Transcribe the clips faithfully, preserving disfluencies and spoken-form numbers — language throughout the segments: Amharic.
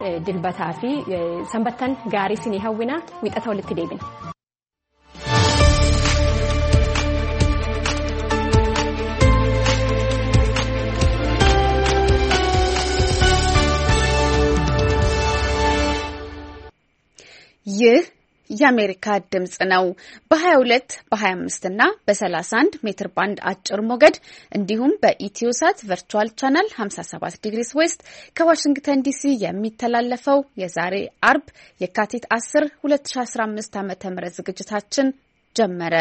dilbataa fi sanbattan gaarii isinii hawwina wiixata walitti deebina. ይህ የአሜሪካ ድምጽ ነው። በ22 በ25 እና በ31 ሜትር ባንድ አጭር ሞገድ እንዲሁም በኢትዮሳት ቨርቹዋል ቻናል ሃምሳ ሰባት ዲግሪስ ዌስት ከዋሽንግተን ዲሲ የሚተላለፈው የዛሬ አርብ የካቲት አስር ሁለት ሺህ አስራ አምስት ዓመተ ምህረት ዝግጅታችን ጀመረ።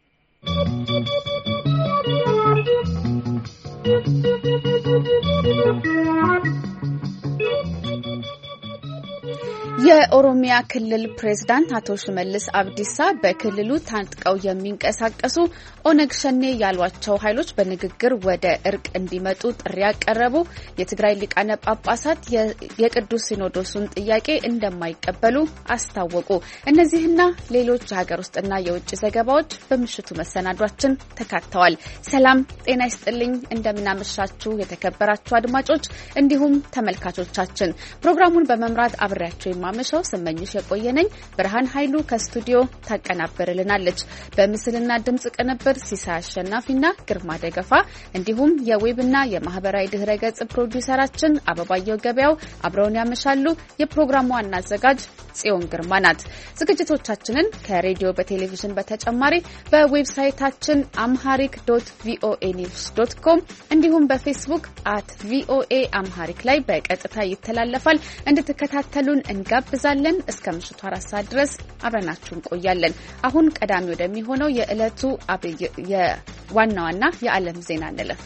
የኦሮሚያ ክልል ፕሬዝዳንት አቶ ሽመልስ አብዲሳ በክልሉ ታንጥቀው የሚንቀሳቀሱ ኦነግ ሸኔ ያሏቸው ኃይሎች በንግግር ወደ እርቅ እንዲመጡ ጥሪ ያቀረቡ፣ የትግራይ ሊቃነ ጳጳሳት የቅዱስ ሲኖዶሱን ጥያቄ እንደማይቀበሉ አስታወቁ። እነዚህና ሌሎች የሀገር ውስጥና የውጭ ዘገባዎች በምሽቱ መሰናዷችን ተካተዋል። ሰላም ጤና ይስጥልኝ፣ እንደምናመሻችሁ የተከበራችሁ አድማጮች እንዲሁም ተመልካቾቻችን። ፕሮግራሙን በመምራት አብሬያችሁ ማመሻው ስመኝሽ የቆየነኝ። ብርሃን ኃይሉ ከስቱዲዮ ታቀናበርልናለች። በምስልና ድምጽ ቅንብር ሲሳይ አሸናፊና ግርማ ደገፋ እንዲሁም የዌብና የማህበራዊ ድህረ ገጽ ፕሮዲዩሰራችን አበባየው ገበያው አብረውን ያመሻሉ። የፕሮግራሙ ዋና አዘጋጅ ጽዮን ግርማ ናት። ዝግጅቶቻችንን ከሬዲዮ በቴሌቪዥን በተጨማሪ በዌብሳይታችን amharic ዶት ቪኦኤ ኒውስ ዶት ኮም እንዲሁም በፌስቡክ አት ቪኦኤ amharic ላይ በቀጥታ ይተላለፋል። እንድትከታተሉን እንጋብዛለን። እስከ ምሽቱ አራት ሰዓት ድረስ አብረናችሁ እንቆያለን። አሁን ቀዳሚ ወደሚሆነው የዕለቱ አብይ የዋና ዋና የዓለም ዜና እንለፍ።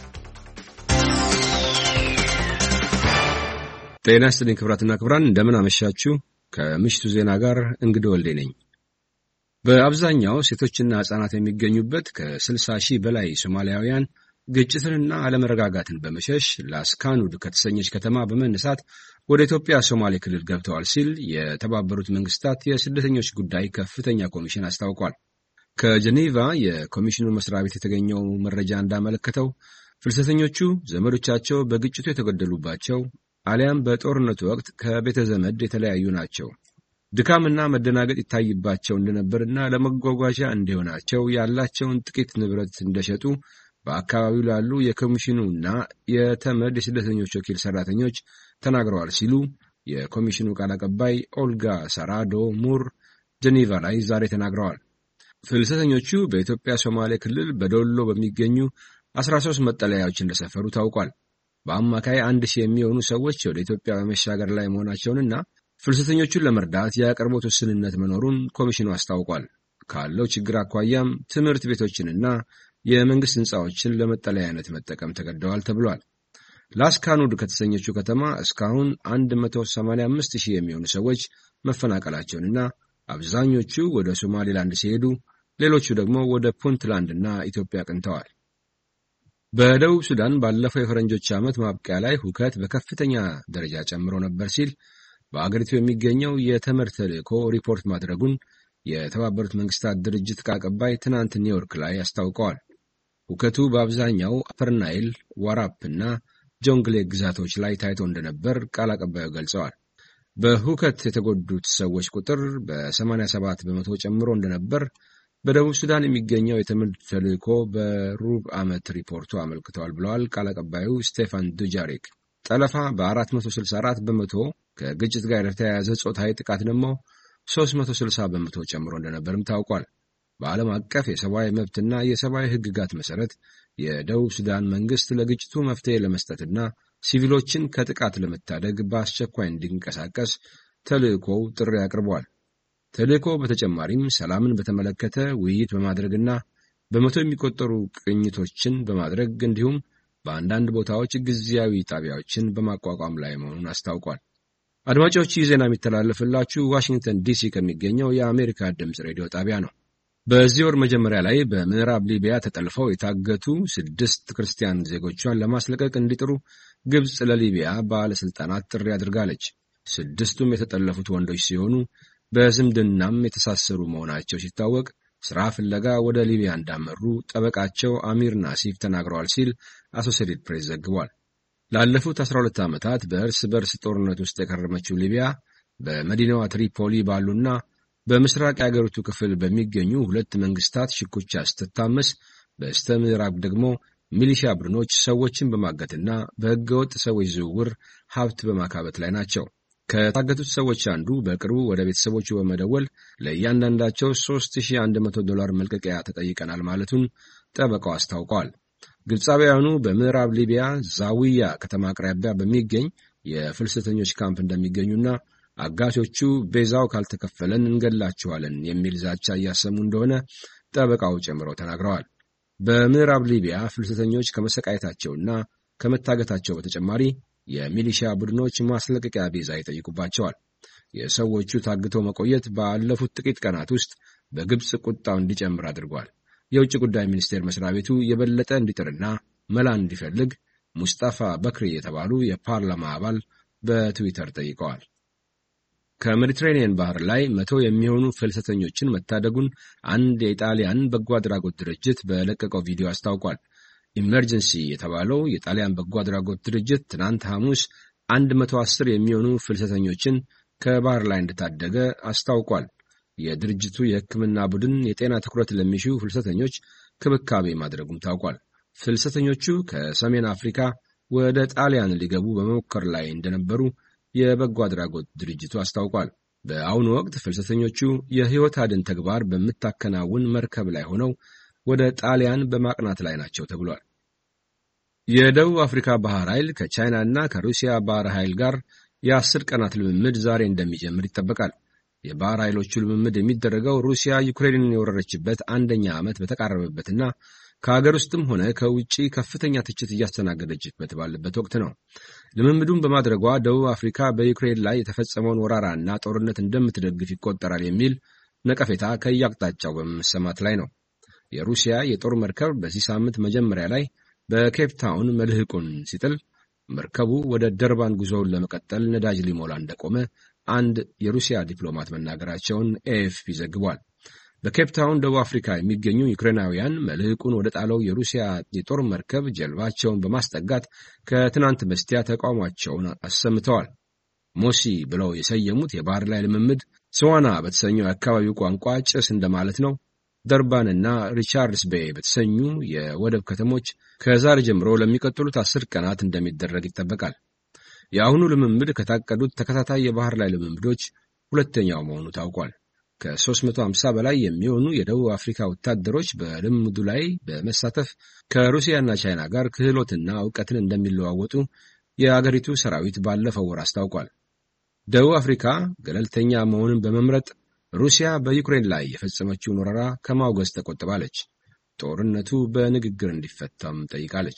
ጤና ይስጥልኝ ክብራትና ክብራን፣ እንደምን አመሻችሁ። ከምሽቱ ዜና ጋር እንግዲህ ወልዴ ነኝ። በአብዛኛው ሴቶችና ህጻናት የሚገኙበት ከስልሳ ሺህ በላይ ሶማሊያውያን ግጭትንና አለመረጋጋትን በመሸሽ ላስካኑድ ከተሰኘች ከተማ በመነሳት ወደ ኢትዮጵያ ሶማሌ ክልል ገብተዋል ሲል የተባበሩት መንግስታት የስደተኞች ጉዳይ ከፍተኛ ኮሚሽን አስታውቋል። ከጄኔቫ የኮሚሽኑ መስሪያ ቤት የተገኘው መረጃ እንዳመለከተው ፍልሰተኞቹ ዘመዶቻቸው በግጭቱ የተገደሉባቸው አሊያም በጦርነቱ ወቅት ከቤተ ዘመድ የተለያዩ ናቸው። ድካምና መደናገጥ ይታይባቸው እንደነበርና ለመጓጓዣ እንዲሆናቸው ያላቸውን ጥቂት ንብረት እንደሸጡ በአካባቢው ላሉ የኮሚሽኑና የተመድ የስደተኞች ወኪል ሰራተኞች ተናግረዋል ሲሉ የኮሚሽኑ ቃል አቀባይ ኦልጋ ሳራዶ ሙር ጄኔቫ ላይ ዛሬ ተናግረዋል። ፍልሰተኞቹ በኢትዮጵያ ሶማሌ ክልል በዶሎ በሚገኙ አስራ ሶስት መጠለያዎች እንደሰፈሩ ታውቋል። በአማካይ አንድ ሺህ የሚሆኑ ሰዎች ወደ ኢትዮጵያ በመሻገር ላይ መሆናቸውንና ፍልሰተኞቹን ለመርዳት የአቅርቦት ውስንነት መኖሩን ኮሚሽኑ አስታውቋል። ካለው ችግር አኳያም ትምህርት ቤቶችንና የመንግስት ህንጻዎችን ለመጠለያነት መጠቀም ተገደዋል ተብሏል። ላስካኑድ ከተሰኘችው ከተማ እስካሁን መቶ ሰማንያ አምስት ሺህ የሚሆኑ ሰዎች መፈናቀላቸውንና አብዛኞቹ ወደ ሶማሌላንድ ሲሄዱ ሌሎቹ ደግሞ ወደ ፑንትላንድና ኢትዮጵያ አቅንተዋል። በደቡብ ሱዳን ባለፈው የፈረንጆች ዓመት ማብቂያ ላይ ሁከት በከፍተኛ ደረጃ ጨምሮ ነበር ሲል በአገሪቱ የሚገኘው የተመድ ተልእኮ ሪፖርት ማድረጉን የተባበሩት መንግስታት ድርጅት ቃል አቀባይ ትናንት ኒውዮርክ ላይ አስታውቀዋል። ሁከቱ በአብዛኛው አፐር ናይል፣ ዋራፕ እና ጆንግሌ ግዛቶች ላይ ታይቶ እንደነበር ቃል አቀባዩ ገልጸዋል። በሁከት የተጎዱት ሰዎች ቁጥር በሰማንያ ሰባት በመቶ ጨምሮ እንደነበር በደቡብ ሱዳን የሚገኘው የተመድ ተልእኮ በሩብ ዓመት ሪፖርቱ አመልክተዋል ብለዋል ቃል አቀባዩ ስቴፋን ዱጃሪክ። ጠለፋ በአራት መቶ ስልሳ አራት በመቶ፣ ከግጭት ጋር የተያያዘ ጾታዊ ጥቃት ደግሞ ሶስት መቶ ስልሳ በመቶ ጨምሮ እንደነበርም ታውቋል። በዓለም አቀፍ የሰብአዊ መብትና የሰብአዊ ሕግጋት መሰረት የደቡብ ሱዳን መንግስት ለግጭቱ መፍትሄ ለመስጠትና ሲቪሎችን ከጥቃት ለመታደግ በአስቸኳይ እንዲንቀሳቀስ ተልእኮው ጥሪ አቅርቧል። ተልእኮው በተጨማሪም ሰላምን በተመለከተ ውይይት በማድረግና በመቶ የሚቆጠሩ ቅኝቶችን በማድረግ እንዲሁም በአንዳንድ ቦታዎች ጊዜያዊ ጣቢያዎችን በማቋቋም ላይ መሆኑን አስታውቋል። አድማጮች፣ ይህ ዜና የሚተላለፍላችሁ ዋሽንግተን ዲሲ ከሚገኘው የአሜሪካ ድምጽ ሬዲዮ ጣቢያ ነው። በዚህ ወር መጀመሪያ ላይ በምዕራብ ሊቢያ ተጠልፈው የታገቱ ስድስት ክርስቲያን ዜጎቿን ለማስለቀቅ እንዲጥሩ ግብጽ ለሊቢያ ባለስልጣናት ጥሪ አድርጋለች። ስድስቱም የተጠለፉት ወንዶች ሲሆኑ በዝምድናም የተሳሰሩ መሆናቸው ሲታወቅ ስራ ፍለጋ ወደ ሊቢያ እንዳመሩ ጠበቃቸው አሚር ናሲፍ ተናግረዋል ሲል አሶሲኤትድ ፕሬስ ዘግቧል። ላለፉት አስራ ሁለት ዓመታት በእርስ በርስ ጦርነት ውስጥ የከረመችው ሊቢያ በመዲናዋ ትሪፖሊ ባሉና በምስራቅ የአገሪቱ ክፍል በሚገኙ ሁለት መንግስታት ሽኩቻ ስትታመስ፣ በስተ ምዕራብ ደግሞ ሚሊሻ ቡድኖች ሰዎችን በማገትና በህገወጥ ሰዎች ዝውውር ሀብት በማካበት ላይ ናቸው። ከታገቱት ሰዎች አንዱ በቅርቡ ወደ ቤተሰቦቹ በመደወል ለእያንዳንዳቸው ሦስት ሺህ አንድ መቶ ዶላር መልቀቂያ ተጠይቀናል ማለቱን ጠበቃው አስታውቀዋል። ግብፃውያኑ በምዕራብ ሊቢያ ዛዊያ ከተማ አቅራቢያ በሚገኝ የፍልሰተኞች ካምፕ እንደሚገኙና አጋቾቹ ቤዛው ካልተከፈለን እንገላቸዋለን የሚል ዛቻ እያሰሙ እንደሆነ ጠበቃው ጨምረው ተናግረዋል። በምዕራብ ሊቢያ ፍልሰተኞች ከመሰቃየታቸውና ከመታገታቸው በተጨማሪ የሚሊሻ ቡድኖች ማስለቀቂያ ቤዛ ይጠይቁባቸዋል። የሰዎቹ ታግተው መቆየት ባለፉት ጥቂት ቀናት ውስጥ በግብፅ ቁጣው እንዲጨምር አድርጓል። የውጭ ጉዳይ ሚኒስቴር መስሪያ ቤቱ የበለጠ እንዲጥርና መላ እንዲፈልግ ሙስጣፋ በክሪ የተባሉ የፓርላማ አባል በትዊተር ጠይቀዋል። ከሜዲትሬኒየን ባህር ላይ መቶ የሚሆኑ ፍልሰተኞችን መታደጉን አንድ የኢጣሊያን በጎ አድራጎት ድርጅት በለቀቀው ቪዲዮ አስታውቋል። ኢመርጀንሲ የተባለው የጣሊያን በጎ አድራጎት ድርጅት ትናንት ሐሙስ አንድ መቶ አስር የሚሆኑ ፍልሰተኞችን ከባህር ላይ እንደታደገ አስታውቋል። የድርጅቱ የሕክምና ቡድን የጤና ትኩረት ለሚሹ ፍልሰተኞች ክብካቤ ማድረጉም ታውቋል። ፍልሰተኞቹ ከሰሜን አፍሪካ ወደ ጣሊያን ሊገቡ በመሞከር ላይ እንደነበሩ የበጎ አድራጎት ድርጅቱ አስታውቋል። በአሁኑ ወቅት ፍልሰተኞቹ የሕይወት አድን ተግባር በምታከናውን መርከብ ላይ ሆነው ወደ ጣሊያን በማቅናት ላይ ናቸው ተብሏል። የደቡብ አፍሪካ ባህር ኃይል ከቻይና እና ከሩሲያ ባህር ኃይል ጋር የአስር ቀናት ልምምድ ዛሬ እንደሚጀምር ይጠበቃል። የባህር ኃይሎቹ ልምምድ የሚደረገው ሩሲያ ዩክሬንን የወረረችበት አንደኛ ዓመት በተቃረበበትና ከሀገር ውስጥም ሆነ ከውጭ ከፍተኛ ትችት እያስተናገደችበት ባለበት ወቅት ነው። ልምምዱን በማድረጓ ደቡብ አፍሪካ በዩክሬን ላይ የተፈጸመውን ወረራና ጦርነት እንደምትደግፍ ይቆጠራል የሚል ነቀፌታ ከየአቅጣጫው በመሰማት ላይ ነው። የሩሲያ የጦር መርከብ በዚህ ሳምንት መጀመሪያ ላይ በኬፕ ታውን መልህቁን ሲጥል መርከቡ ወደ ደርባን ጉዞውን ለመቀጠል ነዳጅ ሊሞላ እንደቆመ አንድ የሩሲያ ዲፕሎማት መናገራቸውን ኤኤፍፒ ዘግቧል። በኬፕ ታውን ደቡብ አፍሪካ የሚገኙ ዩክሬናውያን መልህቁን ወደ ጣለው የሩሲያ የጦር መርከብ ጀልባቸውን በማስጠጋት ከትናንት በስቲያ ተቃውሟቸውን አሰምተዋል። ሞሲ ብለው የሰየሙት የባህር ላይ ልምምድ ስዋና በተሰኘው የአካባቢው ቋንቋ ጭስ እንደማለት ነው። ደርባንና ሪቻርድስ ቤይ በተሰኙ የወደብ ከተሞች ከዛሬ ጀምሮ ለሚቀጥሉት አስር ቀናት እንደሚደረግ ይጠበቃል። የአሁኑ ልምምድ ከታቀዱት ተከታታይ የባህር ላይ ልምምዶች ሁለተኛው መሆኑ ታውቋል። ከሦስት መቶ ሃምሳ በላይ የሚሆኑ የደቡብ አፍሪካ ወታደሮች በልምምዱ ላይ በመሳተፍ ከሩሲያና ቻይና ጋር ክህሎትና እውቀትን እንደሚለዋወጡ የአገሪቱ ሰራዊት ባለፈው ወር አስታውቋል። ደቡብ አፍሪካ ገለልተኛ መሆንን በመምረጥ ሩሲያ በዩክሬን ላይ የፈጸመችውን ወረራ ከማውገዝ ተቆጥባለች። ጦርነቱ በንግግር እንዲፈታም ጠይቃለች።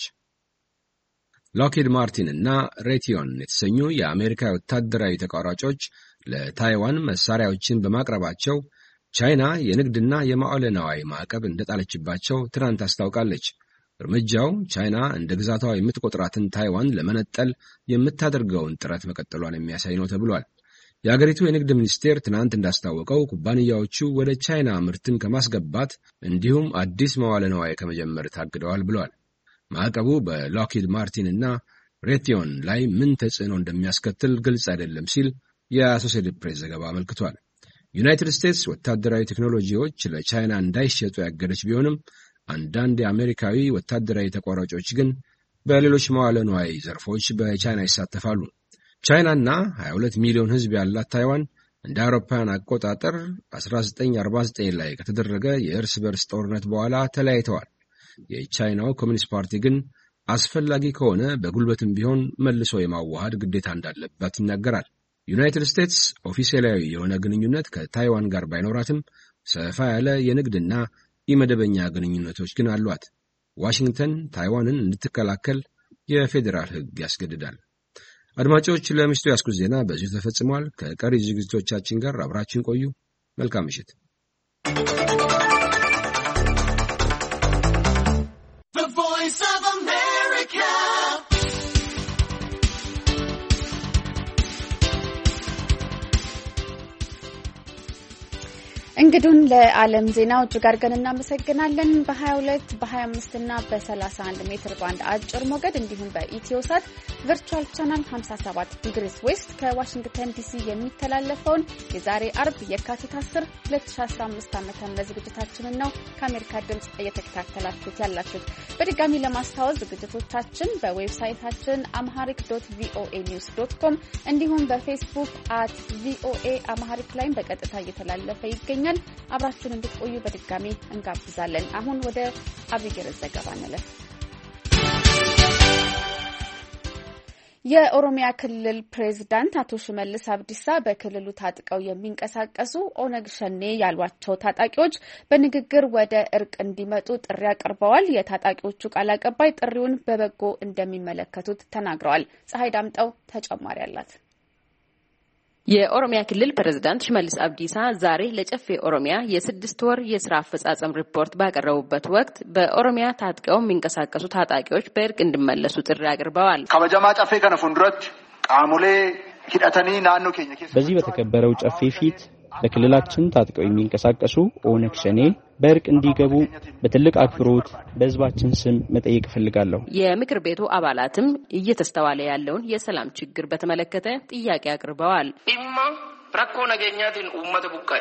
ሎክሂድ ማርቲን እና ሬቲዮን የተሰኙ የአሜሪካ ወታደራዊ ተቋራጮች ለታይዋን መሳሪያዎችን በማቅረባቸው ቻይና የንግድና የማዕለ ነዋይ ማዕቀብ እንደጣለችባቸው ትናንት አስታውቃለች። እርምጃው ቻይና እንደ ግዛቷ የምትቆጥራትን ታይዋን ለመነጠል የምታደርገውን ጥረት መቀጠሏን የሚያሳይ ነው ተብሏል። የአገሪቱ የንግድ ሚኒስቴር ትናንት እንዳስታወቀው ኩባንያዎቹ ወደ ቻይና ምርትን ከማስገባት እንዲሁም አዲስ መዋለ ነዋይ ከመጀመር ታግደዋል ብለዋል። ማዕቀቡ በሎክሂድ ማርቲን እና ሬቲዮን ላይ ምን ተጽዕኖ እንደሚያስከትል ግልጽ አይደለም ሲል የአሶሲኤትድ ፕሬስ ዘገባ አመልክቷል። ዩናይትድ ስቴትስ ወታደራዊ ቴክኖሎጂዎች ለቻይና እንዳይሸጡ ያገደች ቢሆንም አንዳንድ የአሜሪካዊ ወታደራዊ ተቋራጮች ግን በሌሎች መዋለ ነዋይ ዘርፎች በቻይና ይሳተፋሉ። ቻይናና ሀያ ሁለት ሚሊዮን ሕዝብ ያላት ታይዋን እንደ አውሮፓውያን አቆጣጠር አስራ ዘጠኝ አርባ ዘጠኝ ላይ ከተደረገ የእርስ በርስ ጦርነት በኋላ ተለያይተዋል። የቻይናው ኮሚኒስት ፓርቲ ግን አስፈላጊ ከሆነ በጉልበትም ቢሆን መልሶ የማዋሃድ ግዴታ እንዳለባት ይናገራል። ዩናይትድ ስቴትስ ኦፊሴላዊ የሆነ ግንኙነት ከታይዋን ጋር ባይኖራትም ሰፋ ያለ የንግድና ኢመደበኛ ግንኙነቶች ግን አሏት። ዋሽንግተን ታይዋንን እንድትከላከል የፌዴራል ሕግ ያስገድዳል። አድማጮች፣ ለምሽቱ ያስኩት ዜና በዚሁ ተፈጽሟል። ከቀሪ ዝግጅቶቻችን ጋር አብራችን ቆዩ። መልካም ምሽት። እንግዲሁን ለዓለም ዜናው እጅግ አድርገን እናመሰግናለን። በ22 በ25 እና በ31 ሜትር ባንድ አጭር ሞገድ እንዲሁም በኢትዮሳት ቨርቹዋል ቻናል ሃምሳ ሰባት ዲግሪስ ዌስት ከዋሽንግተን ዲሲ የሚተላለፈውን የዛሬ አርብ የካቲት አስር ሁለት ሺህ አስራ አምስት ዓመተ ምህረት ዝግጅታችንን ነው ከአሜሪካ ድምጽ እየተከታተላችሁት ያላችሁት። በድጋሚ ለማስታወስ ዝግጅቶቻችን በዌብሳይታችን amharic ዶት ቪኦኤ ኒውስ ዶት ኮም እንዲሁም በፌስቡክ አት ቪኦኤ amharic ላይ በቀጥታ እየተላለፈ ይገኛል። አብራችሁን እንድትቆዩ በድጋሚ እንጋብዛለን። አሁን ወደ አብይር ዘገባ እንለፍ። የኦሮሚያ ክልል ፕሬዝዳንት አቶ ሽመልስ አብዲሳ በክልሉ ታጥቀው የሚንቀሳቀሱ ኦነግ ሸኔ ያሏቸው ታጣቂዎች በንግግር ወደ እርቅ እንዲመጡ ጥሪ አቅርበዋል። የታጣቂዎቹ ቃል አቀባይ ጥሪውን በበጎ እንደሚመለከቱት ተናግረዋል። ፀሐይ ዳምጠው ተጨማሪ አላት። የኦሮሚያ ክልል ፕሬዝዳንት ሽመልስ አብዲሳ ዛሬ ለጨፌ ኦሮሚያ የስድስት ወር የስራ አፈጻጸም ሪፖርት ባቀረቡበት ወቅት በኦሮሚያ ታጥቀው የሚንቀሳቀሱ ታጣቂዎች በእርቅ እንዲመለሱ ጥሪ አቅርበዋል። ከመጀማ ጨፌ ከነፉንድረት ቃሙሌ ሂዳተኒ ናኖ ኬኛ በዚህ በተከበረው ጨፌ ፊት በክልላችን ታጥቀው የሚንቀሳቀሱ ኦነግ ሸኔ በእርቅ እንዲገቡ በትልቅ አክብሮት በህዝባችን ስም መጠየቅ ፈልጋለሁ። የምክር ቤቱ አባላትም እየተስተዋለ ያለውን የሰላም ችግር በተመለከተ ጥያቄ አቅርበዋል። ኢማ ራኮ ነገኛትን ኡመተ ቡቃይ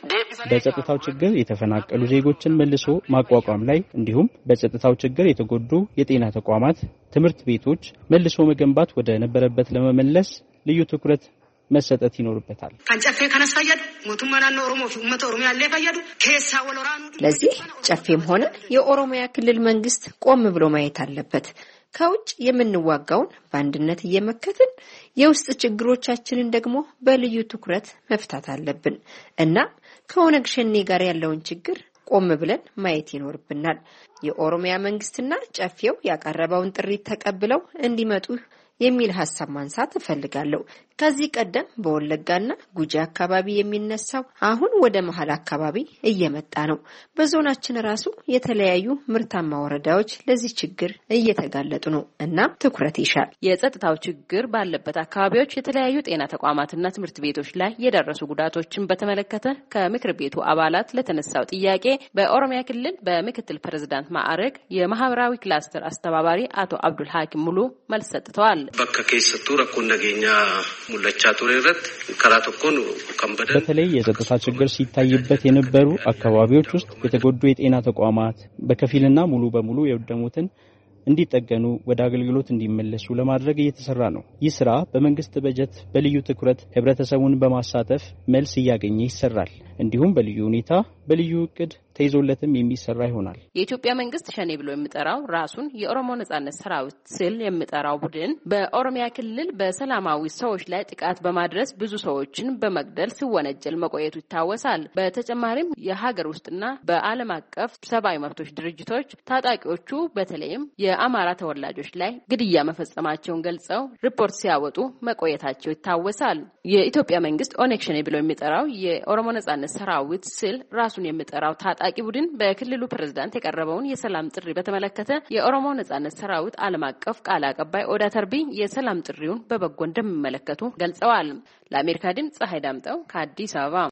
በጸጥታው ችግር የተፈናቀሉ ዜጎችን መልሶ ማቋቋም ላይ እንዲሁም በጸጥታው ችግር የተጎዱ የጤና ተቋማት፣ ትምህርት ቤቶች መልሶ መገንባት ወደ ነበረበት ለመመለስ ልዩ ትኩረት መሰጠት ይኖርበታል። ካንጨፌ ከነስፈየድ ሞቱማናን ኦሮሞ ኡመተ ኦሮሚያ ለፈየዱ ከሳ ወለራኑ ለዚህ ጨፌም ሆነ የኦሮሚያ ክልል መንግስት ቆም ብሎ ማየት አለበት። ከውጭ የምንዋጋውን በአንድነት እየመከትን የውስጥ ችግሮቻችንን ደግሞ በልዩ ትኩረት መፍታት አለብን እና ከኦነግ ሸኔ ጋር ያለውን ችግር ቆም ብለን ማየት ይኖርብናል። የኦሮሚያ መንግስትና ጨፌው ያቀረበውን ጥሪ ተቀብለው እንዲመጡ የሚል ሐሳብ ማንሳት እፈልጋለሁ። ከዚህ ቀደም በወለጋና ጉጂ አካባቢ የሚነሳው አሁን ወደ መሃል አካባቢ እየመጣ ነው። በዞናችን ራሱ የተለያዩ ምርታማ ወረዳዎች ለዚህ ችግር እየተጋለጡ ነው እና ትኩረት ይሻል። የጸጥታው ችግር ባለበት አካባቢዎች የተለያዩ ጤና ተቋማትና ትምህርት ቤቶች ላይ የደረሱ ጉዳቶችን በተመለከተ ከምክር ቤቱ አባላት ለተነሳው ጥያቄ በኦሮሚያ ክልል በምክትል ፕሬዝዳንት ማዕረግ የማህበራዊ ክላስተር አስተባባሪ አቶ አብዱል ሐኪም ሙሉ መልስ ሰጥተዋል። በከከይሰቱ ረኮ ነገኛ ሙለቻ ቱሬረት ከራተኮን ከንበደ በተለይ የጸጥታ ችግር ሲታይበት የነበሩ አካባቢዎች ውስጥ የተጎዱ የጤና ተቋማት በከፊልና ሙሉ በሙሉ የወደሙትን እንዲጠገኑ ወደ አገልግሎት እንዲመለሱ ለማድረግ እየተሰራ ነው። ይህ ስራ በመንግስት በጀት በልዩ ትኩረት ህብረተሰቡን በማሳተፍ መልስ እያገኘ ይሰራል። እንዲሁም በልዩ ሁኔታ በልዩ እቅድ ተይዞለትም የሚሰራ ይሆናል። የኢትዮጵያ መንግስት ሸኔ ብሎ የሚጠራው ራሱን የኦሮሞ ነጻነት ሰራዊት ሲል የሚጠራው ቡድን በኦሮሚያ ክልል በሰላማዊ ሰዎች ላይ ጥቃት በማድረስ ብዙ ሰዎችን በመግደል ሲወነጀል መቆየቱ ይታወሳል። በተጨማሪም የሀገር ውስጥና በዓለም አቀፍ ሰብአዊ መብቶች ድርጅቶች ታጣቂዎቹ በተለይም የአማራ ተወላጆች ላይ ግድያ መፈጸማቸውን ገልጸው ሪፖርት ሲያወጡ መቆየታቸው ይታወሳል። የኢትዮጵያ መንግስት ኦነግ ሸኔ ብሎ የሚጠራው የኦሮሞ ነጻነት ሰራዊት ሲል ራሱን የሚጠራው ታጣቂ ቡድን በክልሉ ፕሬዝዳንት የቀረበውን የሰላም ጥሪ በተመለከተ የኦሮሞ ነጻነት ሰራዊት ዓለም አቀፍ ቃል አቀባይ ኦዳ ተርቢ የሰላም ጥሪውን በበጎ እንደሚመለከቱ ገልጸዋል። ለአሜሪካ ድምጽ ፀሐይ ዳምጠው ከአዲስ አበባ።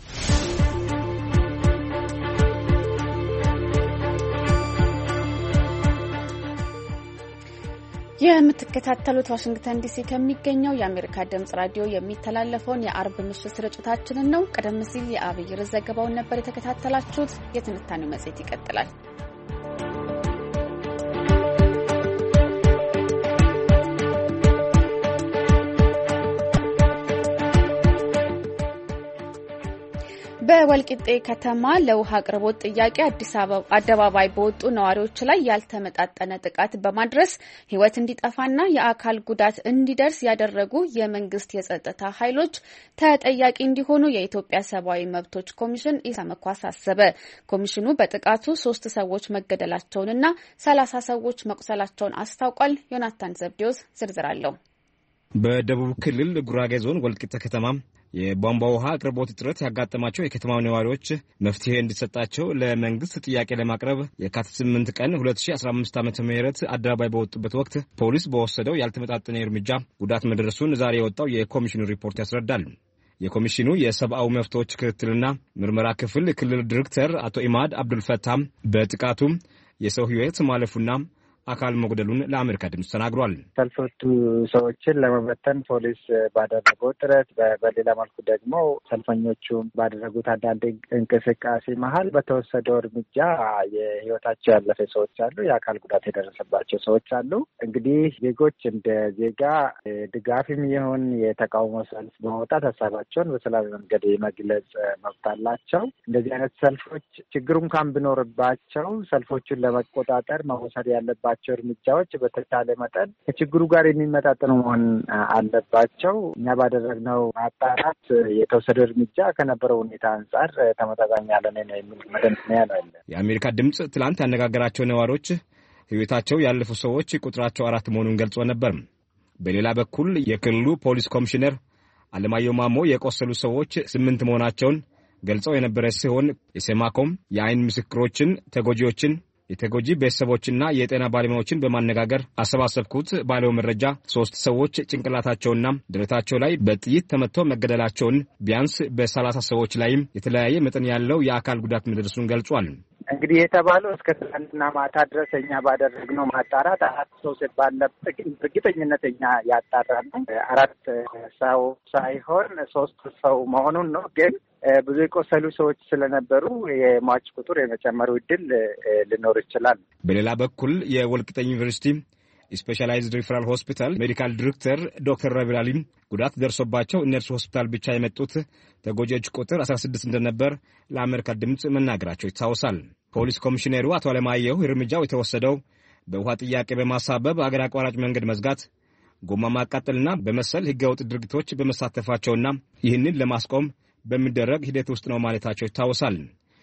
የምትከታተሉት ዋሽንግተን ዲሲ ከሚገኘው የአሜሪካ ድምጽ ራዲዮ የሚተላለፈውን የአርብ ምሽት ስርጭታችንን ነው። ቀደም ሲል የአብይር ዘገባውን ነበር የተከታተላችሁት። የትንታኔው መጽሔት ይቀጥላል። በወልቂጤ ከተማ ለውሃ አቅርቦት ጥያቄ አዲስ አበባ አደባባይ በወጡ ነዋሪዎች ላይ ያልተመጣጠነ ጥቃት በማድረስ ሕይወት እንዲጠፋና የአካል ጉዳት እንዲደርስ ያደረጉ የመንግስት የጸጥታ ኃይሎች ተጠያቂ እንዲሆኑ የኢትዮጵያ ሰብአዊ መብቶች ኮሚሽን ኢሰመኮ አሳሰበ። ኮሚሽኑ በጥቃቱ ሶስት ሰዎች መገደላቸውንና ሰላሳ ሰዎች መቁሰላቸውን አስታውቋል። ዮናታን ዘብዴዎስ ዝርዝር አለው። በደቡብ ክልል ጉራጌ ዞን ወልቂጤ ከተማ የቧንቧ ውሃ አቅርቦት እጥረት ያጋጠማቸው የከተማው ነዋሪዎች መፍትሄ እንዲሰጣቸው ለመንግስት ጥያቄ ለማቅረብ የካቲት ስምንት ቀን ሁለት ሺህ አስራ አምስት ዓመተ ምህረት አደባባይ በወጡበት ወቅት ፖሊስ በወሰደው ያልተመጣጠነ እርምጃ ጉዳት መድረሱን ዛሬ የወጣው የኮሚሽኑ ሪፖርት ያስረዳል። የኮሚሽኑ የሰብአዊ መብቶች ክትትልና ምርመራ ክፍል ክልል ዲሬክተር አቶ ኢማድ አብዱልፈታም በጥቃቱ የሰው ሕይወት ማለፉና አካል መጉደሉን ለአሜሪካ ድምጽ ተናግሯል። ሰልፎቹ ሰዎችን ለመበተን ፖሊስ ባደረገው ጥረት በሌላ መልኩ ደግሞ ሰልፈኞቹ ባደረጉት አንዳንድ እንቅስቃሴ መሀል በተወሰደው እርምጃ የህይወታቸው ያለፈ ሰዎች አሉ፣ የአካል ጉዳት የደረሰባቸው ሰዎች አሉ። እንግዲህ ዜጎች እንደ ዜጋ ድጋፍም ይሁን የተቃውሞ ሰልፍ በመውጣት ሀሳባቸውን በሰላማዊ መንገድ የመግለጽ መብት አላቸው። እንደዚህ አይነት ሰልፎች ችግሩ እንኳን ቢኖርባቸው ሰልፎቹን ለመቆጣጠር መወሰድ ያለባቸው እርምጃዎች በተቻለ መጠን ከችግሩ ጋር የሚመጣጠኑ መሆን አለባቸው። እኛ ባደረግነው ማጣራት የተወሰደ እርምጃ ከነበረው ሁኔታ አንጻር ተመጣጣኝ ያለ ነው የሚል መደምደሚያ ነው ያለ። የአሜሪካ ድምጽ ትላንት ያነጋገራቸው ነዋሪዎች ህይወታቸው ያለፉ ሰዎች ቁጥራቸው አራት መሆኑን ገልጾ ነበር። በሌላ በኩል የክልሉ ፖሊስ ኮሚሽነር አለማየሁ ማሞ የቆሰሉ ሰዎች ስምንት መሆናቸውን ገልጸው የነበረ ሲሆን የሴማኮም የአይን ምስክሮችን፣ ተጎጂዎችን፣ የተጎጂ ቤተሰቦችና የጤና ባለሙያዎችን በማነጋገር አሰባሰብኩት ባለው መረጃ ሶስት ሰዎች ጭንቅላታቸውና ደረታቸው ላይ በጥይት ተመትተው መገደላቸውን ቢያንስ በሰላሳ ሰዎች ላይም የተለያየ መጠን ያለው የአካል ጉዳት መድረሱን ገልጿል። እንግዲህ የተባለው እስከ ትናንትና ማታ ድረስ እኛ ባደረግነው ማጣራት አራት ሰው ሲባል እርግጠኝነት እኛ ያጣራነው አራት ሰው ሳይሆን ሶስት ሰው መሆኑን ነው። ግን ብዙ የቆሰሉ ሰዎች ስለነበሩ የሟች ቁጥር የመጨመሩ እድል ሊኖር ይችላል። በሌላ በኩል የወልቂጤ ዩኒቨርሲቲ ስፔሻላይዝድ ሪፈራል ሆስፒታል ሜዲካል ዲሬክተር ዶክተር ረቢል አሊም ጉዳት ደርሶባቸው እነርሱ ሆስፒታል ብቻ የመጡት ተጎጂዎች ቁጥር አስራ ስድስት እንደነበር ለአሜሪካ ድምጽ መናገራቸው ይታወሳል። ፖሊስ ኮሚሽነሩ አቶ አለማየሁ እርምጃው የተወሰደው በውሃ ጥያቄ በማሳበብ አገር አቋራጭ መንገድ መዝጋት፣ ጎማ ማቃጠልና በመሰል ህገወጥ ድርጊቶች በመሳተፋቸውና ይህንን ለማስቆም በሚደረግ ሂደት ውስጥ ነው ማለታቸው ይታወሳል።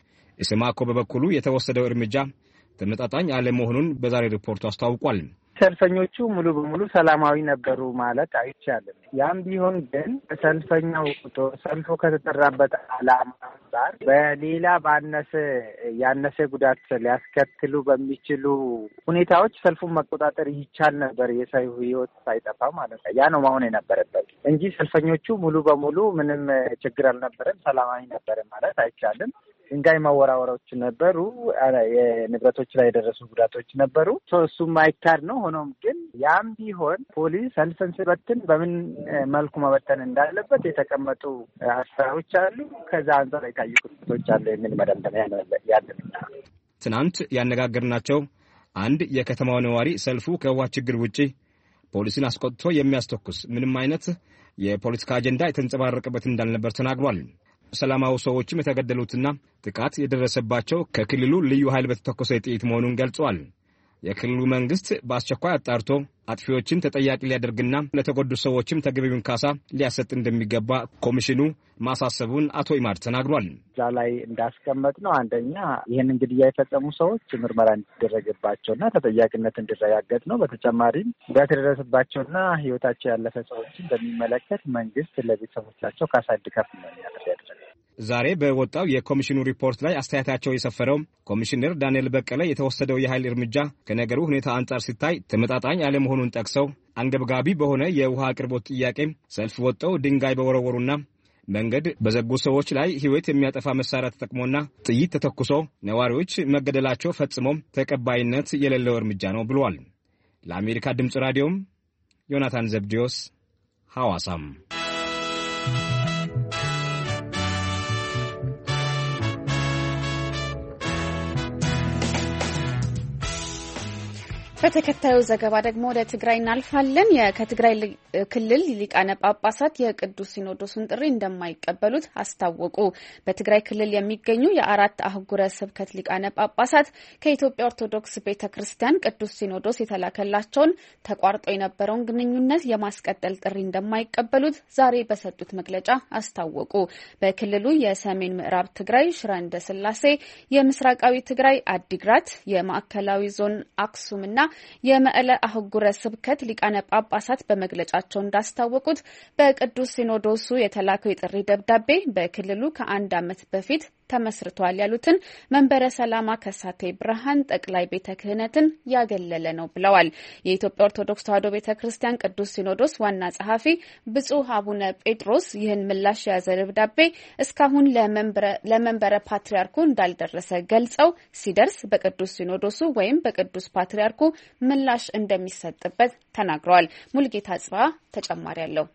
ኢሰማኮ በበኩሉ የተወሰደው እርምጃ ተመጣጣኝ አለመሆኑን በዛሬ ሪፖርቱ አስታውቋል። ሰልፈኞቹ ሙሉ በሙሉ ሰላማዊ ነበሩ ማለት አይቻልም። ያም ቢሆን ግን ሰልፈኛው ቁጥር ሰልፉ ከተጠራበት ዓላማ አንጻር በሌላ ባነሰ ያነሰ ጉዳት ሊያስከትሉ በሚችሉ ሁኔታዎች ሰልፉን መቆጣጠር ይቻል ነበር፣ የሰው ህይወት ሳይጠፋ ማለት ነው። ያ ነው መሆን የነበረበት እንጂ ሰልፈኞቹ ሙሉ በሙሉ ምንም ችግር አልነበረም፣ ሰላማዊ ነበረ ማለት አይቻልም። ድንጋይ ማወራወሮች ነበሩ፣ የንብረቶች ላይ የደረሱ ጉዳቶች ነበሩ። እሱ ማይካድ ነው። ሆኖም ግን ያም ቢሆን ፖሊስ ሰልፍን ሲበትን በምን መልኩ መበተን እንዳለበት የተቀመጡ ሀሳቦች አሉ። ከዛ አንጻር የታዩ ክፍተቶች አሉ የሚል መደምደሚያ ያለን። ትናንት ያነጋገርናቸው አንድ የከተማው ነዋሪ ሰልፉ ከውሃ ችግር ውጪ ፖሊስን አስቆጥቶ የሚያስተኩስ ምንም አይነት የፖለቲካ አጀንዳ የተንጸባረቀበት እንዳልነበር ተናግሯል። ሰላማዊ ሰዎችም የተገደሉትና ጥቃት የደረሰባቸው ከክልሉ ልዩ ኃይል በተተኮሰ ጥይት መሆኑን ገልጿል። የክልሉ መንግስት በአስቸኳይ አጣርቶ አጥፊዎችን ተጠያቂ ሊያደርግና ለተጎዱ ሰዎችም ተገቢውን ካሳ ሊያሰጥ እንደሚገባ ኮሚሽኑ ማሳሰቡን አቶ ኢማድ ተናግሯል። እዛ ላይ እንዳስቀመጥ ነው አንደኛ ይህን እንግዲህ የፈጸሙ ሰዎች ምርመራ እንዲደረግባቸውና ተጠያቂነት እንዲረጋገጥ ነው። በተጨማሪም ጉዳት የደረሰባቸውና ህይወታቸው ያለፈ ሰዎችን በሚመለከት መንግስት ለቤተሰቦቻቸው ካሳ እንዲከፍል ነው ያደረገው። ዛሬ በወጣው የኮሚሽኑ ሪፖርት ላይ አስተያየታቸው የሰፈረው ኮሚሽነር ዳንኤል በቀለ የተወሰደው የኃይል እርምጃ ከነገሩ ሁኔታ አንጻር ሲታይ ተመጣጣኝ አለመሆኑን ጠቅሰው አንገብጋቢ በሆነ የውሃ አቅርቦት ጥያቄ ሰልፍ ወጥተው ድንጋይ በወረወሩና መንገድ በዘጉ ሰዎች ላይ ህይወት የሚያጠፋ መሳሪያ ተጠቅሞና ጥይት ተተኩሶ ነዋሪዎች መገደላቸው ፈጽሞ ተቀባይነት የሌለው እርምጃ ነው ብሏል። ለአሜሪካ ድምጽ ራዲዮም ዮናታን ዘብዲዮስ ሐዋሳም። በተከታዩ ዘገባ ደግሞ ወደ ትግራይ እናልፋለን። ከትግራይ ክልል ሊቃነ ጳጳሳት የቅዱስ ሲኖዶሱን ጥሪ እንደማይቀበሉት አስታወቁ። በትግራይ ክልል የሚገኙ የአራት አህጉረ ስብከት ሊቃነ ጳጳሳት ከኢትዮጵያ ኦርቶዶክስ ቤተክርስቲያን ቅዱስ ሲኖዶስ የተላከላቸውን ተቋርጦ የነበረውን ግንኙነት የማስቀጠል ጥሪ እንደማይቀበሉት ዛሬ በሰጡት መግለጫ አስታወቁ። በክልሉ የሰሜን ምዕራብ ትግራይ ሽረ እንዳስላሴ፣ የምስራቃዊ ትግራይ አዲግራት፣ የማዕከላዊ ዞን አክሱምና የመቀለ አህጉረ ስብከት ሊቃነ ጳጳሳት በመግለጫቸው እንዳስታወቁት በቅዱስ ሲኖዶሱ የተላከው የጥሪ ደብዳቤ በክልሉ ከአንድ ዓመት በፊት ተመስርቷል ያሉትን መንበረ ሰላማ ከሳቴ ብርሃን ጠቅላይ ቤተ ክህነትን ያገለለ ነው ብለዋል። የኢትዮጵያ ኦርቶዶክስ ተዋሕዶ ቤተ ክርስቲያን ቅዱስ ሲኖዶስ ዋና ጸሐፊ ብፁዕ አቡነ ጴጥሮስ ይህን ምላሽ የያዘ ደብዳቤ እስካሁን ለመንበረ ፓትርያርኩ እንዳልደረሰ ገልጸው ሲደርስ በቅዱስ ሲኖዶሱ ወይም በቅዱስ ፓትርያርኩ ምላሽ እንደሚሰጥበት ተናግረዋል። ሙልጌታ ጽባ ተጨማሪ አለው።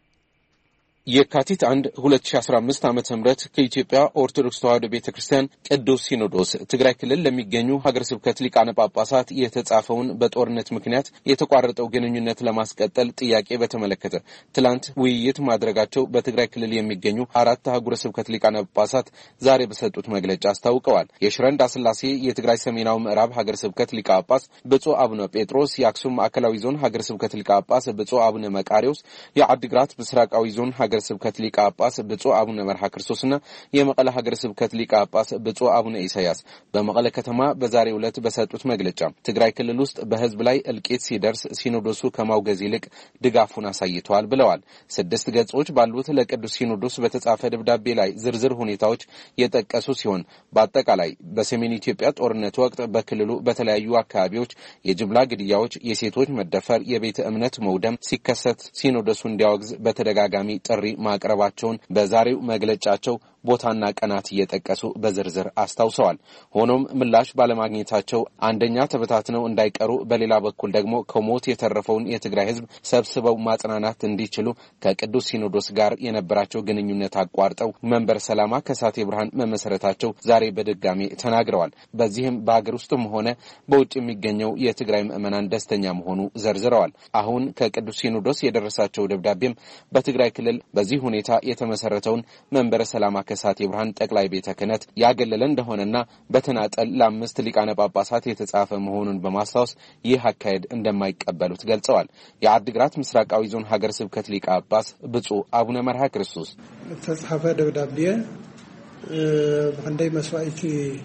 የካቲት አንድ ሁለት ሺህ አስራ አምስት ዓመተ ምህረት ከኢትዮጵያ ኦርቶዶክስ ተዋሕዶ ቤተክርስቲያን ቅዱስ ሲኖዶስ ትግራይ ክልል ለሚገኙ ሀገረ ስብከት ሊቃነ ጳጳሳት የተጻፈውን በጦርነት ምክንያት የተቋረጠው ግንኙነት ለማስቀጠል ጥያቄ በተመለከተ ትላንት ውይይት ማድረጋቸው በትግራይ ክልል የሚገኙ አራት ሀገረ ስብከት ሊቃነ ጳጳሳት ዛሬ በሰጡት መግለጫ አስታውቀዋል። የሽረ እንዳስላሴ የትግራይ ሰሜናዊ ምዕራብ ሀገረ ስብከት ሊቀ ጳጳስ ብፁዕ አቡነ ጴጥሮስ፣ የአክሱም ማዕከላዊ ዞን ሀገረ ስብከት ሊቀ ጳጳስ ብፁዕ አቡነ መቃሪዎስ፣ የዓዲግራት ምስራቃዊ ዞን ሀገረ ስብከት ሊቀ ጳጳስ ብፁዕ አቡነ መርሃ ክርስቶስና የመቀለ ሀገረ ስብከት ሊቀ ጳጳስ ብፁዕ አቡነ ኢሳያስ በመቀለ ከተማ በዛሬው ዕለት በሰጡት መግለጫ ትግራይ ክልል ውስጥ በህዝብ ላይ እልቂት ሲደርስ ሲኖዶሱ ከማውገዝ ይልቅ ድጋፉን አሳይተዋል ብለዋል። ስድስት ገጾች ባሉት ለቅዱስ ሲኖዶስ በተጻፈ ደብዳቤ ላይ ዝርዝር ሁኔታዎች የጠቀሱ ሲሆን በአጠቃላይ በሰሜን ኢትዮጵያ ጦርነት ወቅት በክልሉ በተለያዩ አካባቢዎች የጅምላ ግድያዎች፣ የሴቶች መደፈር፣ የቤተ እምነት መውደም ሲከሰት ሲኖዶሱ እንዲያወግዝ በተደጋጋሚ ጥሪ ማቅረባቸውን በዛሬው መግለጫቸው ቦታና ቀናት እየጠቀሱ በዝርዝር አስታውሰዋል። ሆኖም ምላሽ ባለማግኘታቸው አንደኛ ተበታትነው እንዳይቀሩ፣ በሌላ በኩል ደግሞ ከሞት የተረፈውን የትግራይ ህዝብ ሰብስበው ማጽናናት እንዲችሉ ከቅዱስ ሲኖዶስ ጋር የነበራቸው ግንኙነት አቋርጠው መንበረ ሰላማ ከሳቴ ብርሃን መመሰረታቸው ዛሬ በድጋሚ ተናግረዋል። በዚህም በአገር ውስጥም ሆነ በውጭ የሚገኘው የትግራይ ምዕመናን ደስተኛ መሆኑ ዘርዝረዋል። አሁን ከቅዱስ ሲኖዶስ የደረሳቸው ደብዳቤም በትግራይ ክልል በዚህ ሁኔታ የተመሰረተውን መንበረ ሰላማ ከሳቴ ብርሃን ጠቅላይ ቤተ ክህነት ያገለለ እንደሆነና በተናጠል ለአምስት ሊቃነ ጳጳሳት የተጻፈ መሆኑን በማስታወስ ይህ አካሄድ እንደማይቀበሉት ገልጸዋል። የዓዲግራት ምስራቃዊ ዞን ሀገረ ስብከት ሊቀ ጳጳስ ብፁዕ አቡነ መርሃ ክርስቶስ ተጻፈ ደብዳቤ በእንደይ መስዋዕቲ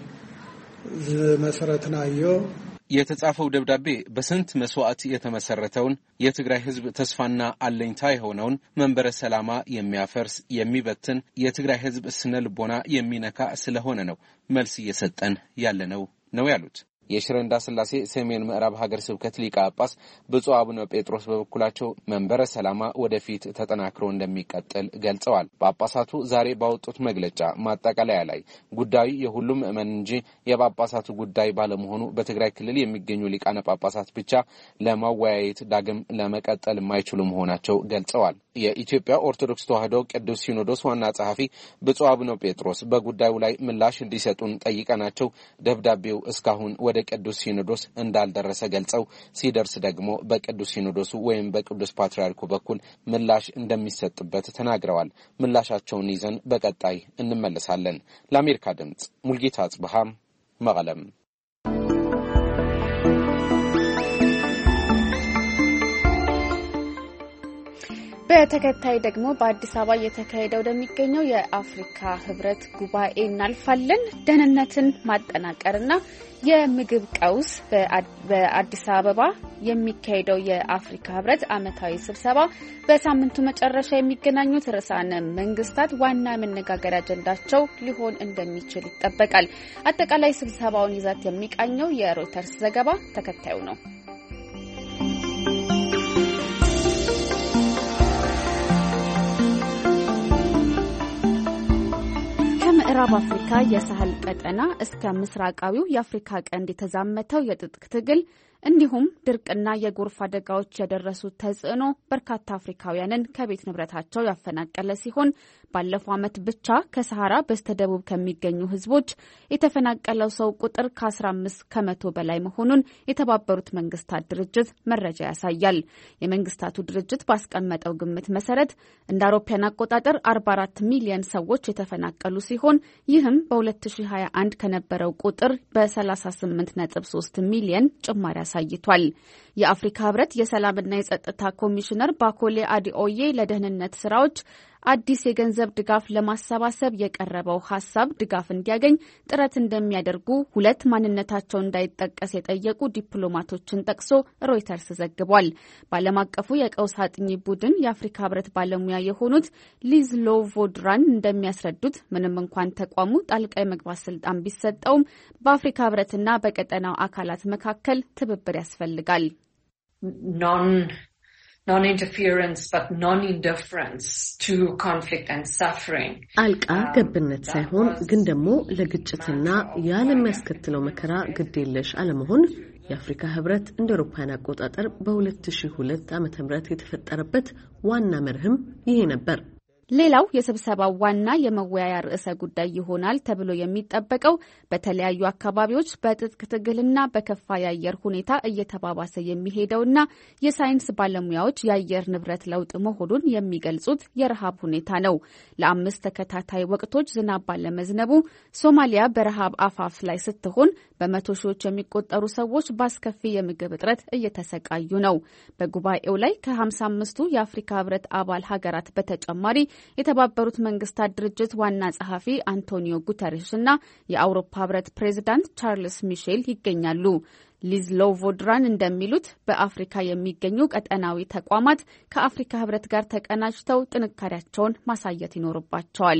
መሰረትናዮ የተጻፈው ደብዳቤ በስንት መስዋዕት የተመሰረተውን የትግራይ ህዝብ ተስፋና አለኝታ የሆነውን መንበረ ሰላማ የሚያፈርስ የሚበትን የትግራይ ህዝብ ስነ ልቦና የሚነካ ስለሆነ ነው መልስ እየሰጠን ያለ ነው ነው ያሉት። የሽረ እንዳስላሴ ሰሜን ምዕራብ ሀገረ ስብከት ሊቀ ጳጳስ ብፁዕ አቡነ ጴጥሮስ በበኩላቸው መንበረ ሰላማ ወደፊት ተጠናክሮ እንደሚቀጥል ገልጸዋል። ጳጳሳቱ ዛሬ ባወጡት መግለጫ ማጠቃለያ ላይ ጉዳዩ የሁሉም ምዕመን እንጂ የጳጳሳቱ ጉዳይ ባለመሆኑ በትግራይ ክልል የሚገኙ ሊቃነ ጳጳሳት ብቻ ለማወያየት ዳግም ለመቀጠል የማይችሉ መሆናቸው ገልጸዋል። የኢትዮጵያ ኦርቶዶክስ ተዋሕዶ ቅዱስ ሲኖዶስ ዋና ጸሐፊ ብፁዕ አቡነ ጴጥሮስ በጉዳዩ ላይ ምላሽ እንዲሰጡን ጠይቀናቸው ደብዳቤው እስካሁን ወደ ቅዱስ ሲኖዶስ እንዳልደረሰ ገልጸው ሲደርስ ደግሞ በቅዱስ ሲኖዶሱ ወይም በቅዱስ ፓትርያርኩ በኩል ምላሽ እንደሚሰጥበት ተናግረዋል። ምላሻቸውን ይዘን በቀጣይ እንመለሳለን። ለአሜሪካ ድምጽ ሙልጌታ ጽብሃ መቀለም። በተከታይ ደግሞ በአዲስ አበባ እየተካሄደ ወደሚገኘው የአፍሪካ ህብረት ጉባኤ እናልፋለን። ደህንነትን ማጠናቀርና የምግብ ቀውስ በአዲስ አበባ የሚካሄደው የአፍሪካ ህብረት ዓመታዊ ስብሰባ በሳምንቱ መጨረሻ የሚገናኙት ርዕሳነ መንግስታት ዋና መነጋገሪያ አጀንዳቸው ሊሆን እንደሚችል ይጠበቃል። አጠቃላይ ስብሰባውን ይዘት የሚቃኘው የሮይተርስ ዘገባ ተከታዩ ነው። ምዕራብ አፍሪካ የሳህል ቀጠና እስከ ምስራቃዊው የአፍሪካ ቀንድ የተዛመተው የትጥቅ ትግል እንዲሁም ድርቅና የጎርፍ አደጋዎች ያደረሱት ተጽዕኖ በርካታ አፍሪካውያንን ከቤት ንብረታቸው ያፈናቀለ ሲሆን ባለፈው ዓመት ብቻ ከሰሃራ በስተደቡብ ከሚገኙ ህዝቦች የተፈናቀለው ሰው ቁጥር ከአስራ አምስት ከመቶ በላይ መሆኑን የተባበሩት መንግስታት ድርጅት መረጃ ያሳያል። የመንግስታቱ ድርጅት ባስቀመጠው ግምት መሰረት እንደ አውሮፓውያን አቆጣጠር አርባ አራት ሚሊዮን ሰዎች የተፈናቀሉ ሲሆን ይህም በሁለት ሺህ ሀያ አንድ ከነበረው ቁጥር በሰላሳ ስምንት ነጥብ ሶስት ሚሊዮን ጭማሪ አሳይቷል። የአፍሪካ ህብረት የሰላምና የጸጥታ ኮሚሽነር ባኮሌ አዲኦዬ ለደህንነት ስራዎች አዲስ የገንዘብ ድጋፍ ለማሰባሰብ የቀረበው ሀሳብ ድጋፍ እንዲያገኝ ጥረት እንደሚያደርጉ ሁለት ማንነታቸው እንዳይጠቀስ የጠየቁ ዲፕሎማቶችን ጠቅሶ ሮይተርስ ዘግቧል። በዓለም አቀፉ የቀውስ አጥኚ ቡድን የአፍሪካ ህብረት ባለሙያ የሆኑት ሊዝ ሎቮድራን እንደሚያስረዱት ምንም እንኳን ተቋሙ ጣልቃ የመግባት ስልጣን ቢሰጠውም በአፍሪካ ህብረትና በቀጠናው አካላት መካከል ትብብር ያስፈልጋል። non-interference but non-indifference to conflict and suffering አልቃ ገብነት ሳይሆን ግን ደግሞ ለግጭትና ያለሚያስከትለው መከራ ግዴለሽ አለመሆን የአፍሪካ ህብረት እንደ አውሮፓውያን አቆጣጠር በ2002 ዓመተ ምህረት የተፈጠረበት ዋና መርህም ይሄ ነበር። ሌላው የስብሰባው ዋና የመወያያ ርዕሰ ጉዳይ ይሆናል ተብሎ የሚጠበቀው በተለያዩ አካባቢዎች በትጥቅ ትግልና በከፋ የአየር ሁኔታ እየተባባሰ የሚሄደውና የሳይንስ ባለሙያዎች የአየር ንብረት ለውጥ መሆኑን የሚገልጹት የረሃብ ሁኔታ ነው። ለአምስት ተከታታይ ወቅቶች ዝናብ ባለመዝነቡ ሶማሊያ በረሃብ አፋፍ ላይ ስትሆን በመቶ ሺዎች የሚቆጠሩ ሰዎች በአስከፊ የምግብ እጥረት እየተሰቃዩ ነው። በጉባኤው ላይ ከሀምሳ አምስቱ የአፍሪካ ህብረት አባል ሀገራት በተጨማሪ የተባበሩት መንግስታት ድርጅት ዋና ጸሐፊ አንቶኒዮ ጉተሬስ እና የአውሮፓ ህብረት ፕሬዝዳንት ቻርልስ ሚሼል ይገኛሉ። ሊዝ ሎቮድራን እንደሚሉት በአፍሪካ የሚገኙ ቀጠናዊ ተቋማት ከአፍሪካ ህብረት ጋር ተቀናጅተው ጥንካሬያቸውን ማሳየት ይኖርባቸዋል።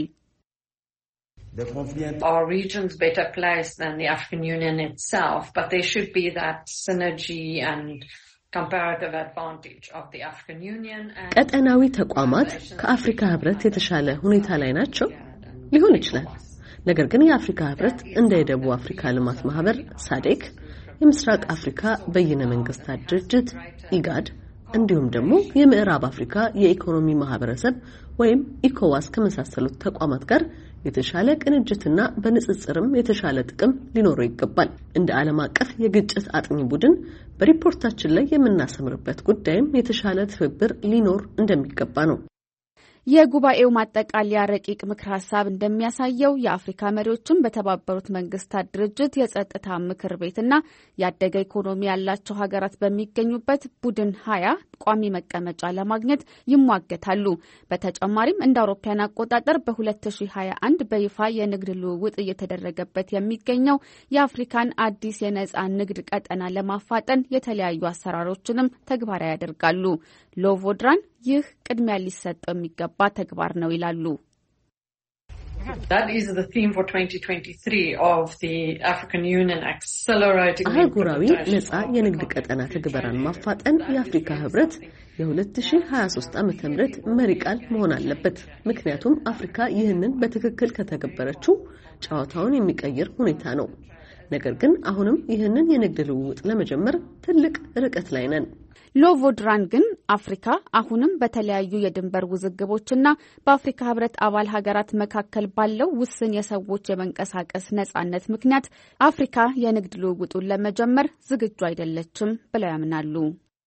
Our regions better placed than the African Union itself, but there should be that synergy and comparative advantage of the African Union. ቀጠናዊ ተቋማት ከአፍሪካ ህብረት የተሻለ ሁኔታ ላይ ናቸው ሊሆን ይችላል። ነገር ግን የአፍሪካ ህብረት እንደ የደቡብ አፍሪካ ልማት ማህበር ሳዴክ፣ የምስራቅ አፍሪካ በይነ መንግስታት ድርጅት ኢጋድ እንዲሁም ደግሞ የምዕራብ አፍሪካ የኢኮኖሚ ማህበረሰብ ወይም ኢኮዋስ ከመሳሰሉት ተቋማት ጋር የተሻለ ቅንጅትና በንጽጽርም የተሻለ ጥቅም ሊኖረው ይገባል። እንደ ዓለም አቀፍ የግጭት አጥኚ ቡድን በሪፖርታችን ላይ የምናሰምርበት ጉዳይም የተሻለ ትብብር ሊኖር እንደሚገባ ነው። የጉባኤው ማጠቃለያ ረቂቅ ምክር ሀሳብ እንደሚያሳየው የአፍሪካ መሪዎችን በተባበሩት መንግስታት ድርጅት የጸጥታ ምክር ቤትና ያደገ ኢኮኖሚ ያላቸው ሀገራት በሚገኙበት ቡድን ሀያ ቋሚ መቀመጫ ለማግኘት ይሟገታሉ። በተጨማሪም እንደ አውሮፓውያን አቆጣጠር በ2021 በይፋ የንግድ ልውውጥ እየተደረገበት የሚገኘው የአፍሪካን አዲስ የነጻ ንግድ ቀጠና ለማፋጠን የተለያዩ አሰራሮችንም ተግባራዊ ያደርጋሉ። ሎቮድራን ይህ ቅድሚያ ሊሰጠው የሚገባ ተግባር ነው ይላሉ። That is the theme for twenty twenty-three of the African Union accelerating አህጉራዊ ነጻ የንግድ ቀጠና ተግባራን ማፋጠን የአፍሪካ ህብረት የ2023 ዓመተ ምህረት መሪ ቃል መሆን አለበት። ምክንያቱም አፍሪካ ይህንን በትክክል ከተገበረችው ጨዋታውን የሚቀይር ሁኔታ ነው። ነገር ግን አሁንም ይህንን የንግድ ልውውጥ ለመጀመር ትልቅ ርቀት ላይ ነን። ሎቮድራን ግን አፍሪካ አሁንም በተለያዩ የድንበር ውዝግቦችና በአፍሪካ ህብረት አባል ሀገራት መካከል ባለው ውስን የሰዎች የመንቀሳቀስ ነጻነት ምክንያት አፍሪካ የንግድ ልውውጡን ለመጀመር ዝግጁ አይደለችም ብለው ያምናሉ።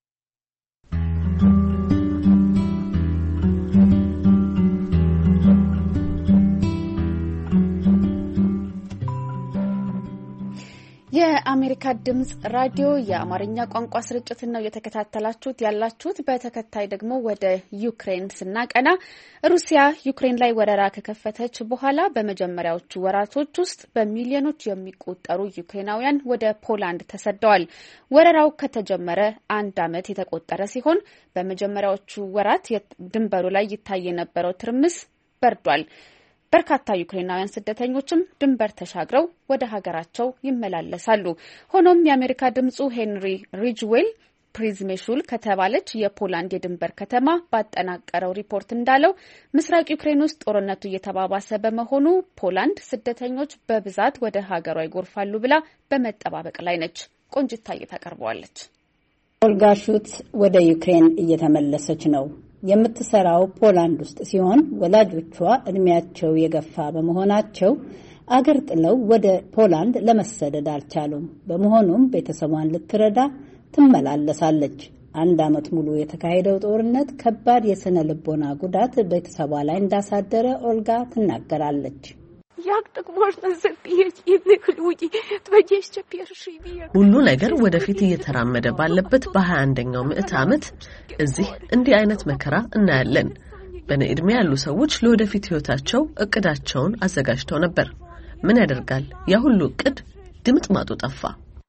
የአሜሪካ ድምጽ ራዲዮ የአማርኛ ቋንቋ ስርጭትን ነው እየተከታተላችሁት ያላችሁት። በተከታይ ደግሞ ወደ ዩክሬን ስናቀና ሩሲያ ዩክሬን ላይ ወረራ ከከፈተች በኋላ በመጀመሪያዎቹ ወራቶች ውስጥ በሚሊዮኖች የሚቆጠሩ ዩክሬናውያን ወደ ፖላንድ ተሰደዋል። ወረራው ከተጀመረ አንድ ዓመት የተቆጠረ ሲሆን በመጀመሪያዎቹ ወራት ድንበሩ ላይ ይታይ የነበረው ትርምስ በርዷል። በርካታ ዩክሬናውያን ስደተኞችም ድንበር ተሻግረው ወደ ሀገራቸው ይመላለሳሉ። ሆኖም የአሜሪካ ድምጹ ሄንሪ ሪጅዌል ፕሪዝሜሹል ከተባለች የፖላንድ የድንበር ከተማ ባጠናቀረው ሪፖርት እንዳለው ምስራቅ ዩክሬን ውስጥ ጦርነቱ እየተባባሰ በመሆኑ ፖላንድ ስደተኞች በብዛት ወደ ሀገሯ ይጎርፋሉ ብላ በመጠባበቅ ላይ ነች። ቆንጅታዬ ታቀርበዋለች። ኦልጋ ሹት ወደ ዩክሬን እየተመለሰች ነው። የምትሰራው ፖላንድ ውስጥ ሲሆን ወላጆቿ እድሜያቸው የገፋ በመሆናቸው አገር ጥለው ወደ ፖላንድ ለመሰደድ አልቻሉም። በመሆኑም ቤተሰቧን ልትረዳ ትመላለሳለች። አንድ ዓመት ሙሉ የተካሄደው ጦርነት ከባድ የስነ ልቦና ጉዳት ቤተሰቧ ላይ እንዳሳደረ ኦልጋ ትናገራለች። як так можна забити інших людей двадцять перший век? ሁሉ ነገር ወደፊት እየተራመደ ባለበት በሃያ አንደኛው ምዕተ ዓመት እዚህ እንዲህ አይነት መከራ እናያለን። በኔ እድሜ ያሉ ሰዎች ለወደፊት ህይወታቸው እቅዳቸውን አዘጋጅተው ነበር። ምን ያደርጋል ያ ሁሉ እቅድ ድምጥማጡ ጠፋ።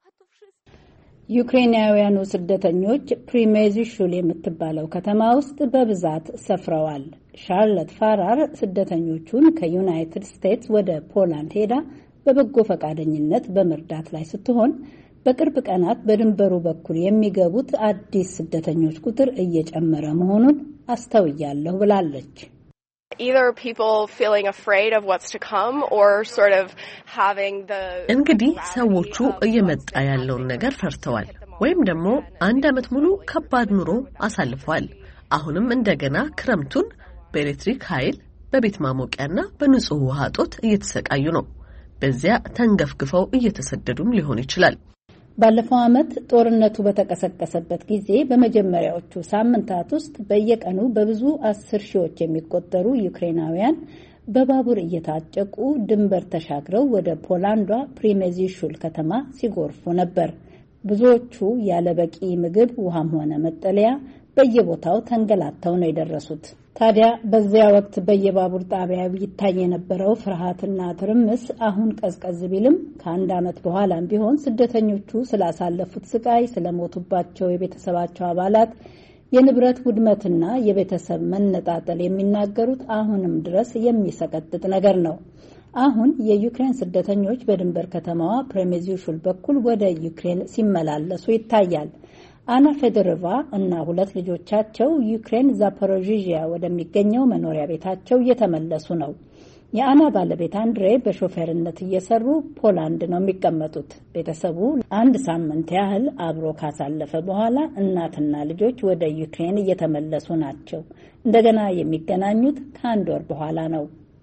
ዩክሬናውያኑ ስደተኞች ፕሪሜዚሹል የምትባለው ከተማ ውስጥ በብዛት ሰፍረዋል። ሻርሎት ፋራር ስደተኞቹን ከዩናይትድ ስቴትስ ወደ ፖላንድ ሄዳ በበጎ ፈቃደኝነት በመርዳት ላይ ስትሆን በቅርብ ቀናት በድንበሩ በኩል የሚገቡት አዲስ ስደተኞች ቁጥር እየጨመረ መሆኑን አስተውያለሁ ብላለች። either people feeling afraid of what's to come or sort of having the እንግዲህ ሰዎቹ እየመጣ ያለውን ነገር ፈርተዋል ወይም ደግሞ አንድ አመት ሙሉ ከባድ ኑሮ አሳልፈዋል። አሁንም እንደገና ክረምቱን በኤሌክትሪክ ኃይል በቤት ማሞቂያና በንጹህ ውሃ ጦት እየተሰቃዩ ነው። በዚያ ተንገፍግፈው እየተሰደዱም ሊሆን ይችላል። ባለፈው አመት ጦርነቱ በተቀሰቀሰበት ጊዜ በመጀመሪያዎቹ ሳምንታት ውስጥ በየቀኑ በብዙ አስር ሺዎች የሚቆጠሩ ዩክሬናውያን በባቡር እየታጨቁ ድንበር ተሻግረው ወደ ፖላንዷ ፕሪሜዚሹል ከተማ ሲጎርፉ ነበር። ብዙዎቹ ያለ በቂ ምግብ፣ ውሃም ሆነ መጠለያ በየቦታው ተንገላተው ነው የደረሱት። ታዲያ በዚያ ወቅት በየባቡር ጣቢያው ይታይ የነበረው ፍርሃትና ትርምስ አሁን ቀዝቀዝ ቢልም ከአንድ አመት በኋላም ቢሆን ስደተኞቹ ስላሳለፉት ስቃይ፣ ስለሞቱባቸው የቤተሰባቸው አባላት የንብረት ውድመትና የቤተሰብ መነጣጠል የሚናገሩት አሁንም ድረስ የሚሰቀጥጥ ነገር ነው። አሁን የዩክሬን ስደተኞች በድንበር ከተማዋ ፕሬሜዚሹል በኩል ወደ ዩክሬን ሲመላለሱ ይታያል። አና ፌደሮቫ እና ሁለት ልጆቻቸው ዩክሬን ዛፖሮዥያ ወደሚገኘው መኖሪያ ቤታቸው እየተመለሱ ነው። የአና ባለቤት አንድሬ በሾፌርነት እየሰሩ ፖላንድ ነው የሚቀመጡት። ቤተሰቡ አንድ ሳምንት ያህል አብሮ ካሳለፈ በኋላ እናትና ልጆች ወደ ዩክሬን እየተመለሱ ናቸው። እንደገና የሚገናኙት ከአንድ ወር በኋላ ነው።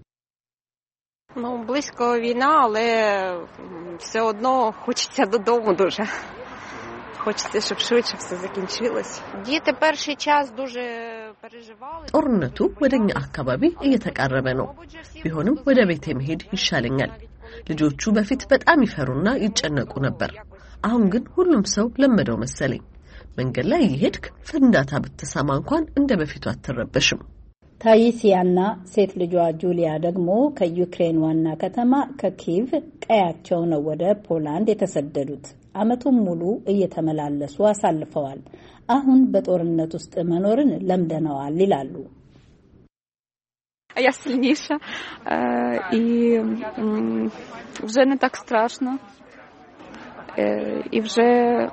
Ну, близько війна, але все одно хочеться додому дуже. Хочеться, щоб швидше все закінчилось. Діти перший час дуже переживали. ጦርነቱ ወደኛ አካባቢ እየተቃረበ ነው። ቢሆንም ወደ ቤቴ መሄድ ይሻለኛል። ልጆቹ በፊት በጣም ይፈሩና ይጨነቁ ነበር። አሁን ግን ሁሉም ሰው ለመደው መሰለኝ። መንገድ ላይ እየሄድክ ፍንዳታ ብትሰማ እንኳን እንደ በፊቱ አትረበሽም። ታይሲያና ሴት ልጇ ጁሊያ ደግሞ ከዩክሬን ዋና ከተማ ከኪቭ ቀያቸው ነው ወደ ፖላንድ የተሰደዱት። አመቱን ሙሉ እየተመላለሱ አሳልፈዋል። አሁን በጦርነት ውስጥ መኖርን ለምደነዋል ይላሉ። Я сильніша і вже не так страшно. І вже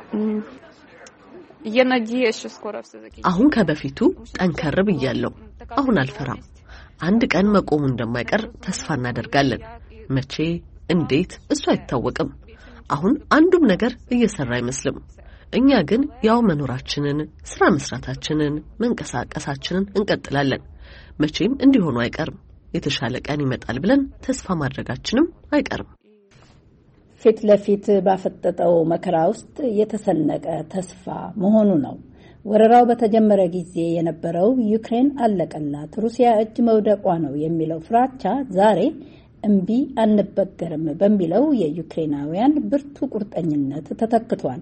є надія, що скоро все закінчиться. አሁን ከበፊቱ ጠንከር ብያለሁ። አሁን አልፈራም። አንድ ቀን መቆሙ እንደማይቀር ተስፋ እናደርጋለን። መቼ እንዴት እሱ አይታወቅም። አሁን አንዱም ነገር እየሰራ አይመስልም። እኛ ግን ያው መኖራችንን፣ ስራ መስራታችንን፣ መንቀሳቀሳችንን እንቀጥላለን። መቼም እንዲሆኑ አይቀርም። የተሻለ ቀን ይመጣል ብለን ተስፋ ማድረጋችንም አይቀርም። ፊት ለፊት ባፈጠጠው መከራ ውስጥ የተሰነቀ ተስፋ መሆኑ ነው። ወረራው በተጀመረ ጊዜ የነበረው ዩክሬን አለቀላት፣ ሩሲያ እጅ መውደቋ ነው የሚለው ፍራቻ ዛሬ እምቢ አንበገርም በሚለው የዩክሬናውያን ብርቱ ቁርጠኝነት ተተክቷል።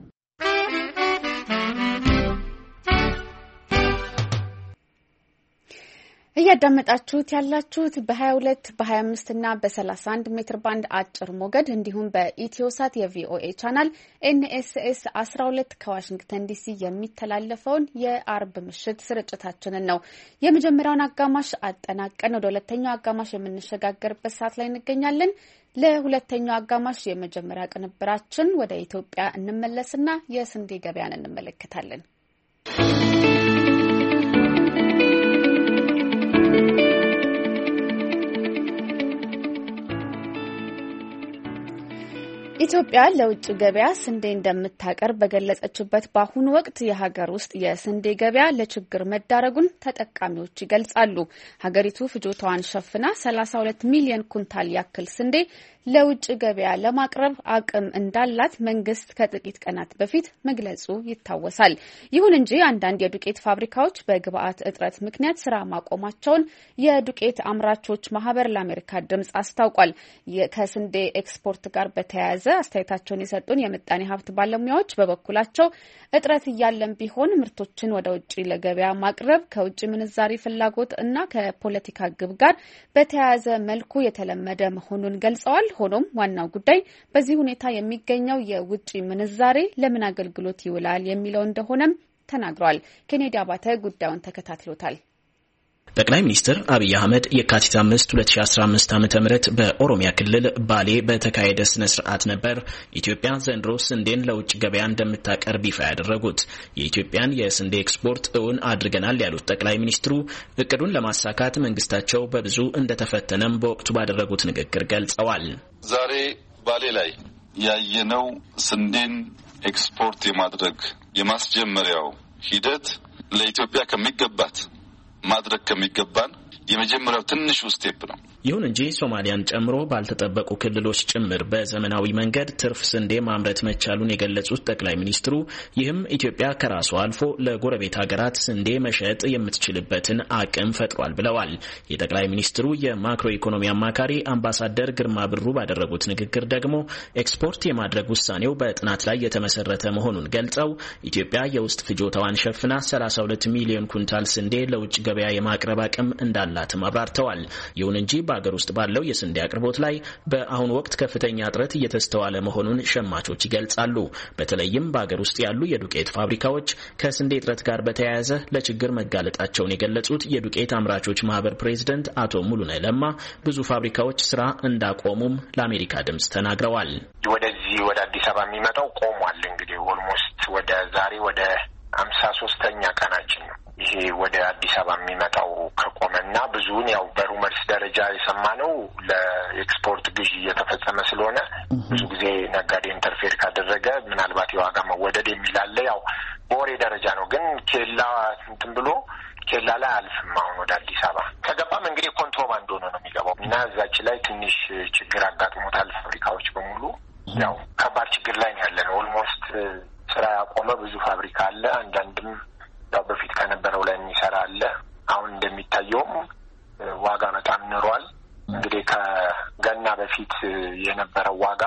እያዳመጣችሁት ያላችሁት በ22 በ25 እና በ31 ሜትር ባንድ አጭር ሞገድ እንዲሁም በኢትዮሳት የቪኦኤ ቻናል ኤንኤስኤስ አስራ ሁለት ከዋሽንግተን ዲሲ የሚተላለፈውን የአርብ ምሽት ስርጭታችንን ነው። የመጀመሪያውን አጋማሽ አጠናቀን ወደ ሁለተኛው አጋማሽ የምንሸጋገርበት ሰዓት ላይ እንገኛለን። ለሁለተኛው አጋማሽ የመጀመሪያ ቅንብራችን ወደ ኢትዮጵያ እንመለስና የስንዴ ገበያን እንመለከታለን። ኢትዮጵያ ለውጭ ገበያ ስንዴ እንደምታቀርብ በገለጸችበት በአሁኑ ወቅት የሀገር ውስጥ የስንዴ ገበያ ለችግር መዳረጉን ተጠቃሚዎች ይገልጻሉ። ሀገሪቱ ፍጆታዋን ሸፍና ሰላሳ ሁለት ሚሊዮን ኩንታል ያክል ስንዴ ለውጭ ገበያ ለማቅረብ አቅም እንዳላት መንግስት ከጥቂት ቀናት በፊት መግለጹ ይታወሳል። ይሁን እንጂ አንዳንድ የዱቄት ፋብሪካዎች በግብአት እጥረት ምክንያት ስራ ማቆማቸውን የዱቄት አምራቾች ማህበር ለአሜሪካ ድምጽ አስታውቋል። ከስንዴ ኤክስፖርት ጋር በተያያዘ አስተያየታቸውን የሰጡን የምጣኔ ሀብት ባለሙያዎች በበኩላቸው እጥረት እያለም ቢሆን ምርቶችን ወደ ውጭ ለገበያ ማቅረብ ከውጭ ምንዛሪ ፍላጎት እና ከፖለቲካ ግብ ጋር በተያያዘ መልኩ የተለመደ መሆኑን ገልጸዋል። ሆኖም ዋናው ጉዳይ በዚህ ሁኔታ የሚገኘው የውጭ ምንዛሬ ለምን አገልግሎት ይውላል የሚለው እንደሆነም ተናግረዋል። ኬኔዲ አባተ ጉዳዩን ተከታትሎታል። ጠቅላይ ሚኒስትር አብይ አህመድ የካቲት አምስት ሁለት ሺህ አስራ አምስት ዓመተ ምህረት በኦሮሚያ ክልል ባሌ በተካሄደ ስነ ስርዓት ነበር ኢትዮጵያ ዘንድሮ ስንዴን ለውጭ ገበያ እንደምታቀርብ ይፋ ያደረጉት። የኢትዮጵያን የስንዴ ኤክስፖርት እውን አድርገናል ያሉት ጠቅላይ ሚኒስትሩ እቅዱን ለማሳካት መንግስታቸው በብዙ እንደተፈተነም በወቅቱ ባደረጉት ንግግር ገልጸዋል። ዛሬ ባሌ ላይ ያየነው ስንዴን ኤክስፖርት የማድረግ የማስጀመሪያው ሂደት ለኢትዮጵያ ከሚገባት ማድረግ ከሚገባን የመጀመሪያው ትንሹ ስቴፕ ነው። ይሁን እንጂ ሶማሊያን ጨምሮ ባልተጠበቁ ክልሎች ጭምር በዘመናዊ መንገድ ትርፍ ስንዴ ማምረት መቻሉን የገለጹት ጠቅላይ ሚኒስትሩ ይህም ኢትዮጵያ ከራሷ አልፎ ለጎረቤት ሀገራት ስንዴ መሸጥ የምትችልበትን አቅም ፈጥሯል ብለዋል። የጠቅላይ ሚኒስትሩ የማክሮ ኢኮኖሚ አማካሪ አምባሳደር ግርማ ብሩ ባደረጉት ንግግር ደግሞ ኤክስፖርት የማድረግ ውሳኔው በጥናት ላይ የተመሰረተ መሆኑን ገልጸው ኢትዮጵያ የውስጥ ፍጆታዋን ሸፍና ሰላሳ ሁለት ሚሊዮን ኩንታል ስንዴ ለውጭ ገበያ የማቅረብ አቅም እንዳላትም አብራርተዋል። ይሁን እንጂ በአገር ውስጥ ባለው የስንዴ አቅርቦት ላይ በአሁኑ ወቅት ከፍተኛ እጥረት እየተስተዋለ መሆኑን ሸማቾች ይገልጻሉ። በተለይም በአገር ውስጥ ያሉ የዱቄት ፋብሪካዎች ከስንዴ እጥረት ጋር በተያያዘ ለችግር መጋለጣቸውን የገለጹት የዱቄት አምራቾች ማህበር ፕሬዝደንት አቶ ሙሉነ ለማ ብዙ ፋብሪካዎች ስራ እንዳቆሙም ለአሜሪካ ድምጽ ተናግረዋል። ወደዚህ ወደ አዲስ አበባ የሚመጣው ቆሟል። እንግዲህ ኦልሞስት ወደ ዛሬ ወደ ሀምሳ ሶስተኛ ቀናችን ነው። ይሄ ወደ አዲስ አበባ የሚመጣው ከቆመና ብዙውን ያው በሩመርስ ደረጃ የሰማነው ለኤክስፖርት ግዢ እየተፈጸመ ስለሆነ ብዙ ጊዜ ነጋዴ ኢንተርፌር ካደረገ ምናልባት የዋጋ መወደድ የሚላለ ያው በወሬ ደረጃ ነው። ግን ኬላ እንትን ብሎ ኬላ ላይ አልፍም። አሁን ወደ አዲስ አበባ ከገባም እንግዲህ ኮንትሮባንድ ሆኖ ነው የሚገባው እና እዛች ላይ ትንሽ ችግር አጋጥሞታል። ፋብሪካዎች በሙሉ ያው ከባድ ችግር ላይ ነው ያለነው። ኦልሞስት ስራ ያቆመ ብዙ ፋብሪካ አለ። አንዳንድም ያው በፊት ከነበረው ላይ የሚሰራ አለ። አሁን እንደሚታየውም ዋጋ በጣም ንሯል። እንግዲህ ከገና በፊት የነበረው ዋጋ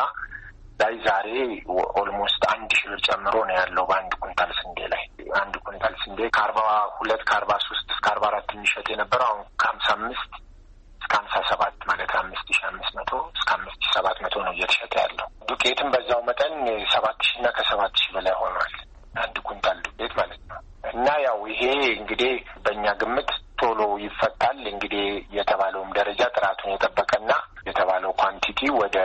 ላይ ዛሬ ኦልሞስት አንድ ሺህ ብር ጨምሮ ነው ያለው በአንድ ኩንታል ስንዴ ላይ። አንድ ኩንታል ስንዴ ከአርባ ሁለት ከአርባ ሶስት እስከ አርባ አራት የሚሸጥ የነበረው አሁን ከሀምሳ አምስት እስከ ሀምሳ ሰባት ማለት አምስት ሺህ አምስት መቶ እስከ አምስት ሺህ ሰባት መቶ ነው እየተሸጠ ያለው። ዱቄትም በዛው መጠን ሰባት ሺህ እና ከሰባት ሺህ በላይ ሆኗል አንድ ኩንታል ዱቄት ማለት ነው። እና ያው ይሄ እንግዲህ በእኛ ግምት ቶሎ ይፈታል። እንግዲህ የተባለውም ደረጃ ጥራቱን የጠበቀና የተባለው ኳንቲቲ ወደ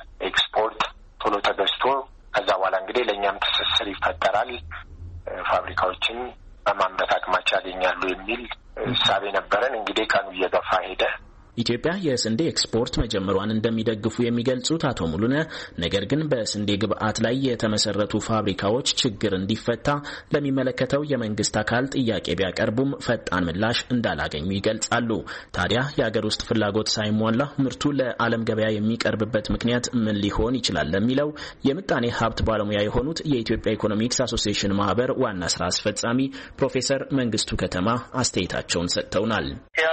ኤክስፖርት ቶሎ ተገዝቶ ከዛ በኋላ እንግዲህ ለእኛም ትስስር ይፈጠራል፣ ፋብሪካዎችን በማምረት አቅማቸው ያገኛሉ የሚል እሳቤ ነበረን። እንግዲህ ቀኑ እየገፋ ሄደ። ኢትዮጵያ የስንዴ ኤክስፖርት መጀመሯን እንደሚደግፉ የሚገልጹት አቶ ሙሉነ ነገር ግን በስንዴ ግብዓት ላይ የተመሰረቱ ፋብሪካዎች ችግር እንዲፈታ ለሚመለከተው የመንግስት አካል ጥያቄ ቢያቀርቡም ፈጣን ምላሽ እንዳላገኙ ይገልጻሉ። ታዲያ የሀገር ውስጥ ፍላጎት ሳይሟላ ምርቱ ለዓለም ገበያ የሚቀርብበት ምክንያት ምን ሊሆን ይችላል ለሚለው የምጣኔ ሀብት ባለሙያ የሆኑት የኢትዮጵያ ኢኮኖሚክስ አሶሲዬሽን ማህበር ዋና ስራ አስፈጻሚ ፕሮፌሰር መንግስቱ ከተማ አስተያየታቸውን ሰጥተውናል።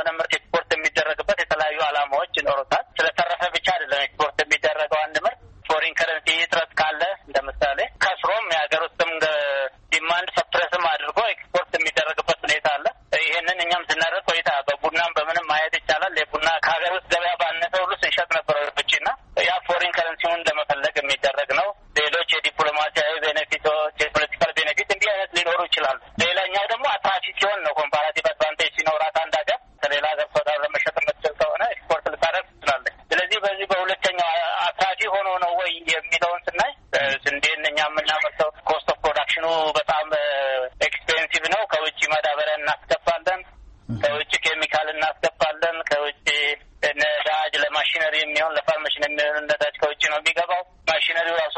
የሚደረግበት የተለያዩ ዓላማዎች ይኖሩታል። ስለተረፈ ብቻ አይደለም ኤክስፖርት የሚደረገው። አንድ ምርት ፎሪን ከረንሲ እጥረት ካለ እንደምሳሌ ከስሮም የሀገር ውስጥም ዲማንድ ሰፕሬስም አድርጎ ኤክስፖርት የሚደረግበት ሁኔታ አለ። ይህንን እኛም ስናደርግ ቆይታ በቡናም በምንም ማየት ይቻላል። የቡና ከሀገር ውስጥ ገበያ ባነሰ ሁሉ ስንሸጥ ነበረ ብቻና ያ ፎሪን ከረንሲውን ለመፈለግ የሚደረግ ነው። ሌሎች የዲፕሎማሲያዊ ቤኔፊቶች፣ የፖለቲካል ቤኔፊት እንዲህ አይነት ሊኖሩ ይችላሉ። ሌላኛው ደግሞ አትራፊ ሲሆን ነው። ኮምፓራቲቭ አድቫንቴጅ ሲኖራት አንድ ሀገር ከሌላ ሀገር ሰው ለመሸጥ የምትችል ከሆነ ኤክስፖርት ልታደርግ ትችላለች። ስለዚህ በዚህ በሁለተኛው አትራፊ ሆኖ ነው ወይ የሚለውን ስናይ ስንዴን እኛ የምናመርተው ኮስት ኦፍ ፕሮዳክሽኑ በጣም ኤክስፔንሲቭ ነው። ከውጭ ማዳበሪያ እናስገባለን፣ ከውጭ ኬሚካል እናስገባለን፣ ከውጭ ነዳጅ ለማሽነሪ የሚሆን ለፋርሜሽን የሚሆን ነዳጅ ከውጭ ነው የሚገባው። ማሽነሪው ራሱ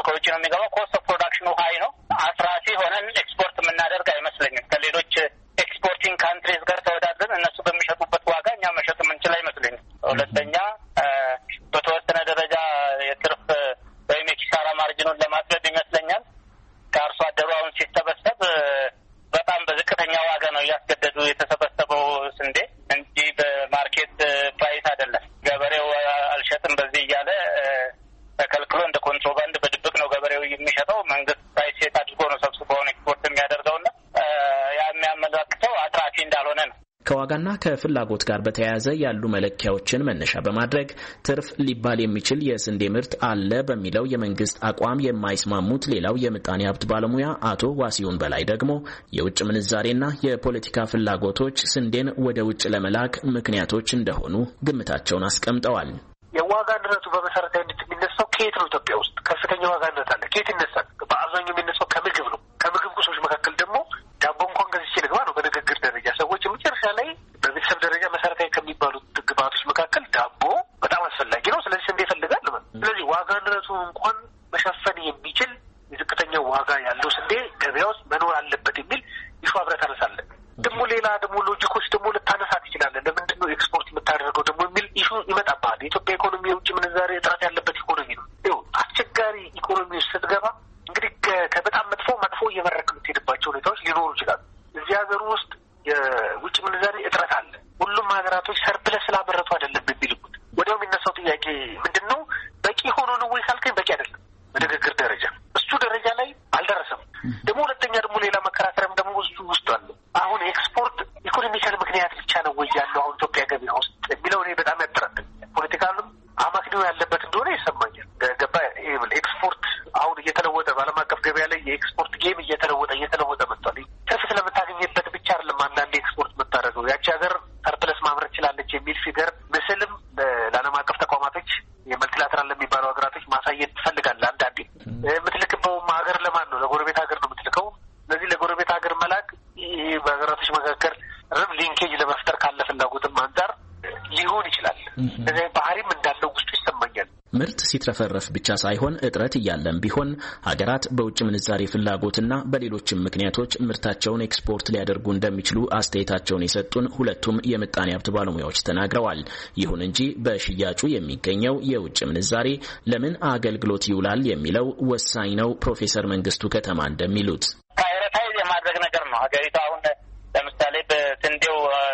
ከዋጋና ከፍላጎት ጋር በተያያዘ ያሉ መለኪያዎችን መነሻ በማድረግ ትርፍ ሊባል የሚችል የስንዴ ምርት አለ በሚለው የመንግስት አቋም የማይስማሙት ሌላው የምጣኔ ሀብት ባለሙያ አቶ ዋሲሁን በላይ ደግሞ የውጭ ምንዛሬና የፖለቲካ ፍላጎቶች ስንዴን ወደ ውጭ ለመላክ ምክንያቶች እንደሆኑ ግምታቸውን አስቀምጠዋል። የዋጋ ንረቱ በመሰረታዊነት የሚነሳው ከየት ነው? ኢትዮጵያ ውስጥ ከፍተኛ ዋጋ ንረት አለ። ከየት ይነሳል? በአብዛኛው የሚነሳው ከምግብ ነው። ከምግብ ቁሶች መካከል ደግሞ ዳቦ እንኳን ገዝቼ ልግባ ነው በንግግር ደረጃ። ሰዎች መጨረሻ ላይ በቤተሰብ ደረጃ መሰረታዊ ከሚባሉት ግብአቶች መካከል ዳቦ በጣም አስፈላጊ ነው። ስለዚህ ስንዴ ይፈልጋል ማለት ነው። ስለዚህ ዋጋ ንረቱ እንኳን መሸፈን የሚችል የዝቅተኛ ዋጋ ያለው ስንዴ ገበያ ውስጥ መኖር አለበት የሚል ይሹ አብረህ ታነሳለህ። ደግሞ ሌላ ደግሞ ሎጂኮች ደግሞ ልታነሳ ትችላለህ። ለምንድን ነው ኤክስፖርት የምታደርገው ደግሞ የሚል ኢሹ ይመጣብሃል። የኢትዮጵያ ኢኮኖሚ የውጭ ምንዛሬ እጥረት ያለበት ኢኮኖሚ ነው። ይኸው አስቸጋሪ ኢኮኖሚ ውስጥ ስትገባ እንግዲህ ከበጣም መጥፎ መጥፎ እየመረክ የምትሄድባቸው ሁኔታዎች ሊኖሩ ይችላሉ። እዚህ ሀገር ውስጥ የውጭ ምንዛሬ እጥረት አለ። ሁሉም ሀገራቶች ሰርፕለስ ስላመረቱ አይደለም የሚልኩት። ወዲያው የሚነሳው ጥያቄ ምንድን ነው? በቂ ሆኖ ነው ወይ ካልከኝ በቂ አይደለም። በንግግር ደረጃ እሱ ደረጃ ላይ አልደረሰም። ደግሞ ሁለተኛ ደግሞ ሌላ መከራከሪያም ደግሞ ውስጡ ውስጡ አለ። አሁን ኤክስፖርት ኢኮኖሚካል ምክንያት ብቻ ነው ወይ ያለው አሁን ኢትዮጵያ ገበያ ውስጥ የሚለው እኔ በጣም ያጠራጥረኛል። ፖለቲካልም አማክኒው ያለበት እንደሆነ ይሰማኛል። ገባ ኤክስፖርት አሁን እየተለወጠ በዓለም አቀፍ ገበያ ላይ የኤክስፖርት ጌም እየተለወጠ እየተለወጠ መጥቷል። ትርፍ ስለምታገኝበት ብቻ አይደለም አንዳንዴ ኤክስፖርት የምታደርገው ያቺ ሀገር ሰርፕለስ ማምረት ችላለች የሚል ፊገር ምስልም ለዓለም አቀፍ ተቋማቶች የመልቲላተራል ለሚባሉ ሀገራቶች ማሳየት ትፈልጋለህ። አንዳንዴ የምትልክበውም ሀገር ለማን ነው? ለጎረቤት ሀገር ነው የምትልከው። ስለዚህ ለጎረቤት ሀገር መላክ ይህ በሀገራቶች መካከል ርብ ሊንኬጅ ለመፍጠር ካለ ፍላጎትም አንጻር ሊሆን ይችላል። ስለዚህ ባህሪም እንዳለው ውስጡ ይሰማኛል። ምርት ሲትረፈረፍ ብቻ ሳይሆን እጥረት እያለም ቢሆን ሀገራት በውጭ ምንዛሬ ፍላጎትና በሌሎችም ምክንያቶች ምርታቸውን ኤክስፖርት ሊያደርጉ እንደሚችሉ አስተያየታቸውን የሰጡን ሁለቱም የምጣኔ ሀብት ባለሙያዎች ተናግረዋል። ይሁን እንጂ በሽያጩ የሚገኘው የውጭ ምንዛሬ ለምን አገልግሎት ይውላል የሚለው ወሳኝ ነው። ፕሮፌሰር መንግስቱ ከተማ እንደሚሉት ፕራዮሪታይዝ የማድረግ ነገር ነው። ሀገሪቱ አሁን ለምሳሌ በስንዴው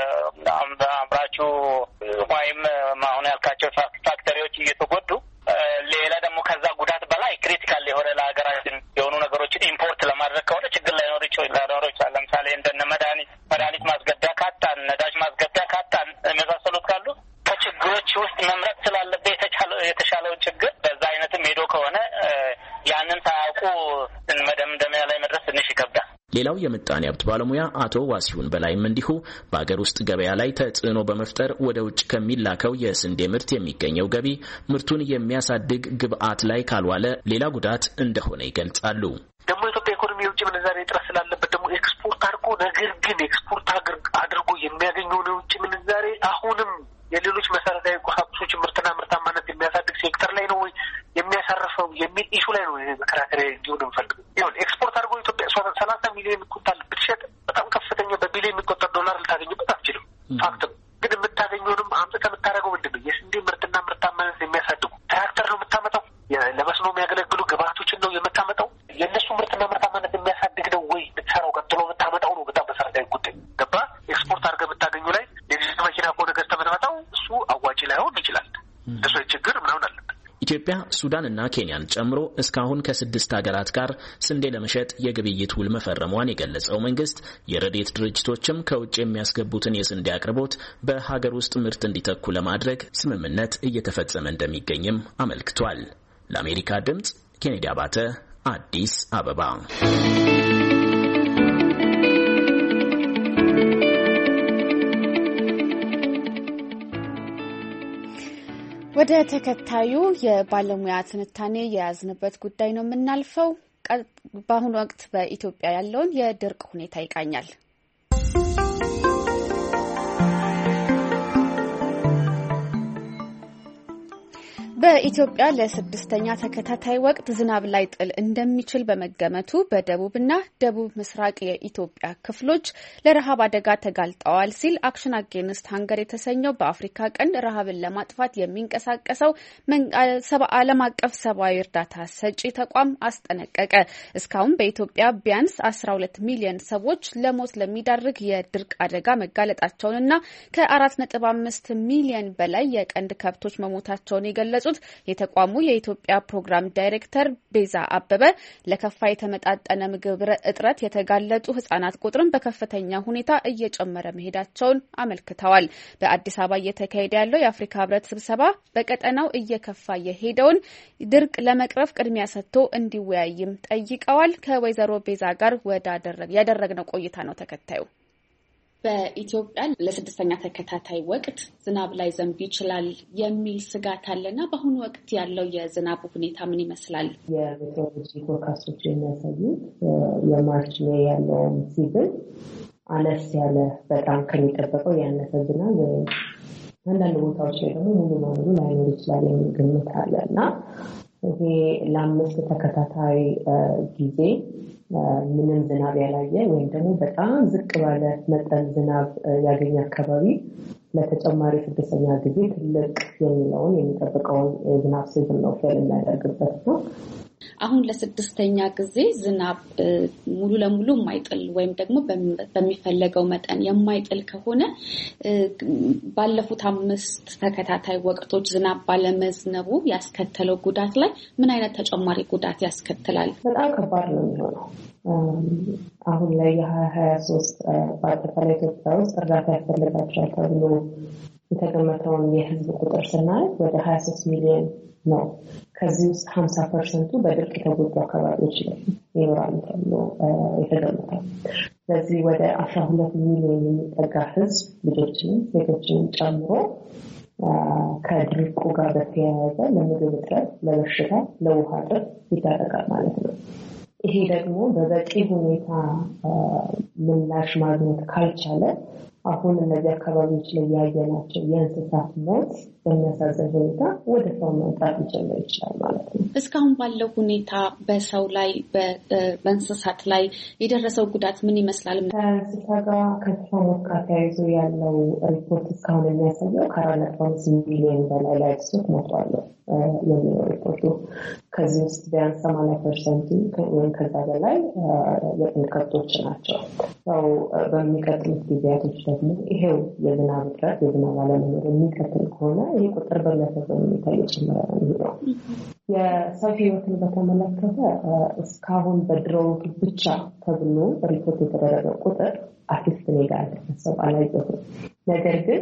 አምራቹ ወይም አሁን ያልካቸው ፋክተሪዎች እየተጎዱ ሌላ ደግሞ ከዛ ጉዳት በላይ ክሪቲካል የሆነ ለሀገራችን የሆኑ ነገሮችን ኢምፖርት ለማድረግ ከሆነ ችግር ላይኖር ይችላል። ለምሳሌ እንደነ መድኃኒት መድኃኒት ማስገቢያ ካጣን፣ ነዳጅ ማስገቢያ ካጣን የመሳሰሉት ካሉ ከችግሮች ውስጥ መምረጥ ስላለበት የተሻለውን ችግር በዛ አይነትም ሄዶ ከሆነ ያንን ሳያውቁ መደምደሚያ ላይ መድረስ ትንሽ ይከብዳል። ሌላው የምጣኔ ሀብት ባለሙያ አቶ ዋሲሁን በላይም እንዲሁ በአገር ውስጥ ገበያ ላይ ተጽዕኖ በመፍጠር ወደ ውጭ ከሚላከው የስንዴ ምርት የሚገኘው ገቢ ምርቱን የሚያሳድግ ግብአት ላይ ካልዋለ ሌላ ጉዳት እንደሆነ ይገልጻሉ። ደግሞ የኢትዮጵያ ኢኮኖሚ የውጭ ምንዛሬ እጥረት ስላለበት ደግሞ ኤክስፖርት አድርጎ ነገር ግን ኤክስፖርት አድርጎ የሚያገኘውን የውጭ ምንዛሬ አሁንም የሌሎች መሰረታዊ ቁሳቁሶች ምርትና ምርታማነት የሚያሳድግ ሴክተር ላይ ነው ወይ የሚያሳርፈው የሚል ኢሹ ላይ ነው መከራከሪያ እንዲሆን እንፈልግ። ይሁን ኤክስፖርት አድርጎ ኢትዮጵያ ሰላሳ ሚሊዮን ኩንታል ብትሸጥ በጣም ከፍተኛ በቢሊዮን የሚቆጠር ዶላር ልታገኝበት አትችልም። ፋክት ነው። ግን የምታገኘውንም አምጥተህ የምታደርገው ምንድን ነው? የስንዴ ምርትና ምርታማነት የሚያሳድጉ ትራክተር ነው የምታመጣው? ለመስኖ የሚያገለግሉ ግብአቶችን ነው የምታመጣው? የእነሱ ምርትና ምርታማነት የሚያሳድግ ነው ወይ የምትሰራው? ቀጥሎ የምታመጣው ነው በጣም መሰረታዊ ጉዳይ። ገባ ኤክስፖርት አድርገህ የምታገኙ ላይ የዲዝል መኪና ከሆነ ገዝተህ የምትመጣው እሱ አዋጭ ላይሆን ይችላል። እሱ ችግር ምናምን አለበት። ኢትዮጵያ ሱዳንና ኬንያን ጨምሮ እስካሁን ከስድስት ሀገራት ጋር ስንዴ ለመሸጥ የግብይት ውል መፈረሟን የገለጸው መንግስት የረድኤት ድርጅቶችም ከውጭ የሚያስገቡትን የስንዴ አቅርቦት በሀገር ውስጥ ምርት እንዲተኩ ለማድረግ ስምምነት እየተፈጸመ እንደሚገኝም አመልክቷል። ለአሜሪካ ድምጽ ኬኔዲ አባተ አዲስ አበባ። ወደ ተከታዩ የባለሙያ ትንታኔ የያዝንበት ጉዳይ ነው የምናልፈው። በአሁኑ ወቅት በኢትዮጵያ ያለውን የድርቅ ሁኔታ ይቃኛል። በኢትዮጵያ ለስድስተኛ ተከታታይ ወቅት ዝናብ ላይ ጥል እንደሚችል በመገመቱ በደቡብና ደቡብ ምስራቅ የኢትዮጵያ ክፍሎች ለረሃብ አደጋ ተጋልጠዋል ሲል አክሽን አጌንስት ሃንገር የተሰኘው በአፍሪካ ቀንድ ረሃብን ለማጥፋት የሚንቀሳቀሰው ዓለም አቀፍ ሰብአዊ እርዳታ ሰጪ ተቋም አስጠነቀቀ። እስካሁን በኢትዮጵያ ቢያንስ አስራ ሁለት ሚሊዮን ሰዎች ለሞት ለሚዳርግ የድርቅ አደጋ መጋለጣቸውንና ከአራት ነጥብ አምስት ሚሊዮን በላይ የቀንድ ከብቶች መሞታቸውን የገለጹ የገለጹት የተቋሙ የኢትዮጵያ ፕሮግራም ዳይሬክተር ቤዛ አበበ ለከፋ የተመጣጠነ ምግብ እጥረት የተጋለጡ ህጻናት ቁጥርን በከፍተኛ ሁኔታ እየጨመረ መሄዳቸውን አመልክተዋል። በአዲስ አበባ እየተካሄደ ያለው የአፍሪካ ህብረት ስብሰባ በቀጠናው እየከፋ የሄደውን ድርቅ ለመቅረፍ ቅድሚያ ሰጥቶ እንዲወያይም ጠይቀዋል። ከወይዘሮ ቤዛ ጋር ያደረግነው ቆይታ ነው ተከታዩ። በኢትዮጵያ ለስድስተኛ ተከታታይ ወቅት ዝናብ ላይ ዘንብ ይችላል የሚል ስጋት አለና በአሁኑ ወቅት ያለው የዝናቡ ሁኔታ ምን ይመስላል? የሜትሮሎጂ ፎርካስቶች የሚያሳዩት የማርች ላይ ያለውን ሲዝን አነስ ያለ በጣም ከሚጠበቀው ያነሰ ዝናብ ወይም አንዳንድ ቦታዎች ላይ ደግሞ ሙሉ በሙሉ ላይኖር ይችላል የሚል ግምት አለ እና ይሄ ለአምስት ተከታታይ ጊዜ ምንም ዝናብ ያላየ ወይም ደግሞ በጣም ዝቅ ባለ መጠን ዝናብ ያገኘ አካባቢ ለተጨማሪ ስድስተኛ ጊዜ ትልቅ የሚለውን የሚጠብቀውን ዝናብ ሲዝን ነው ፌል የሚያደርግበት ነው። አሁን ለስድስተኛ ጊዜ ዝናብ ሙሉ ለሙሉ የማይጥል ወይም ደግሞ በሚፈለገው መጠን የማይጥል ከሆነ ባለፉት አምስት ተከታታይ ወቅቶች ዝናብ ባለመዝነቡ ያስከተለው ጉዳት ላይ ምን አይነት ተጨማሪ ጉዳት ያስከትላል? በጣም ከባድ ነው የሚሆነው። አሁን ላይ የሀያ ሀያ ሶስት በአጠቃላይ ኢትዮጵያ ውስጥ እርዳታ ያስፈልጋቸዋል ተብሎ የተገመተውን የህዝብ ቁጥር ስናይ ወደ ሀያ ሶስት ሚሊዮን ነው። ከዚህ ውስጥ ሀምሳ ፐርሰንቱ በድርቅ የተጎዱ አካባቢዎች ላይ ይኖራሉ ተብሎ የተገመታል። ስለዚህ ወደ አስራ ሁለት ሚሊዮን የሚጠጋ ህዝብ ልጆችንም ሴቶችንም ጨምሮ ከድርቁ ጋር በተያያዘ ለምግብ እጥረት፣ ለበሽታ፣ ለውሃ እጥረት ይዳረጋል ማለት ነው። ይሄ ደግሞ በበቂ ሁኔታ ምላሽ ማግኘት ካልቻለ አሁን እነዚህ አካባቢዎች ላይ ያየናቸው የእንስሳት ሞት በሚያሳዝን ሁኔታ ወደ ሰው መምጣት ሊጀምር ይችላል ማለት ነው። እስካሁን ባለው ሁኔታ በሰው ላይ በእንስሳት ላይ የደረሰው ጉዳት ምን ይመስላል? ከእንስሳ ጋር ከእንስሳ ሞት ጋር ተያይዞ ያለው ሪፖርት እስካሁን የሚያሳየው ከአራት ነጥብ አምስት ሚሊዮን በላይ ላይ ሰዎች ሞተዋል የሚለው ሪፖርቱ። ከዚህ ውስጥ ቢያንስ ሰማንያ ፐርሰንቱ ወይም ከዛ በላይ የጥንድ ከብቶች ናቸው። ያው በሚቀጥሉት ጊዜያቶች ደግሞ ይሄው የዝናብ እጥረት የዝናብ አለመኖር የሚቀጥል ከሆነ ይህ ቁጥር በሚያሳዝን ሁኔታ እየጨመረ ነው የሚሄደው። የሰው ሕይወትን በተመለከተ እስካሁን በድሮውቱ ብቻ ተብሎ ሪፖርት የተደረገው ቁጥር አርቲስት እኔ ጋር አልተሰብ አላየሁም። ነገር ግን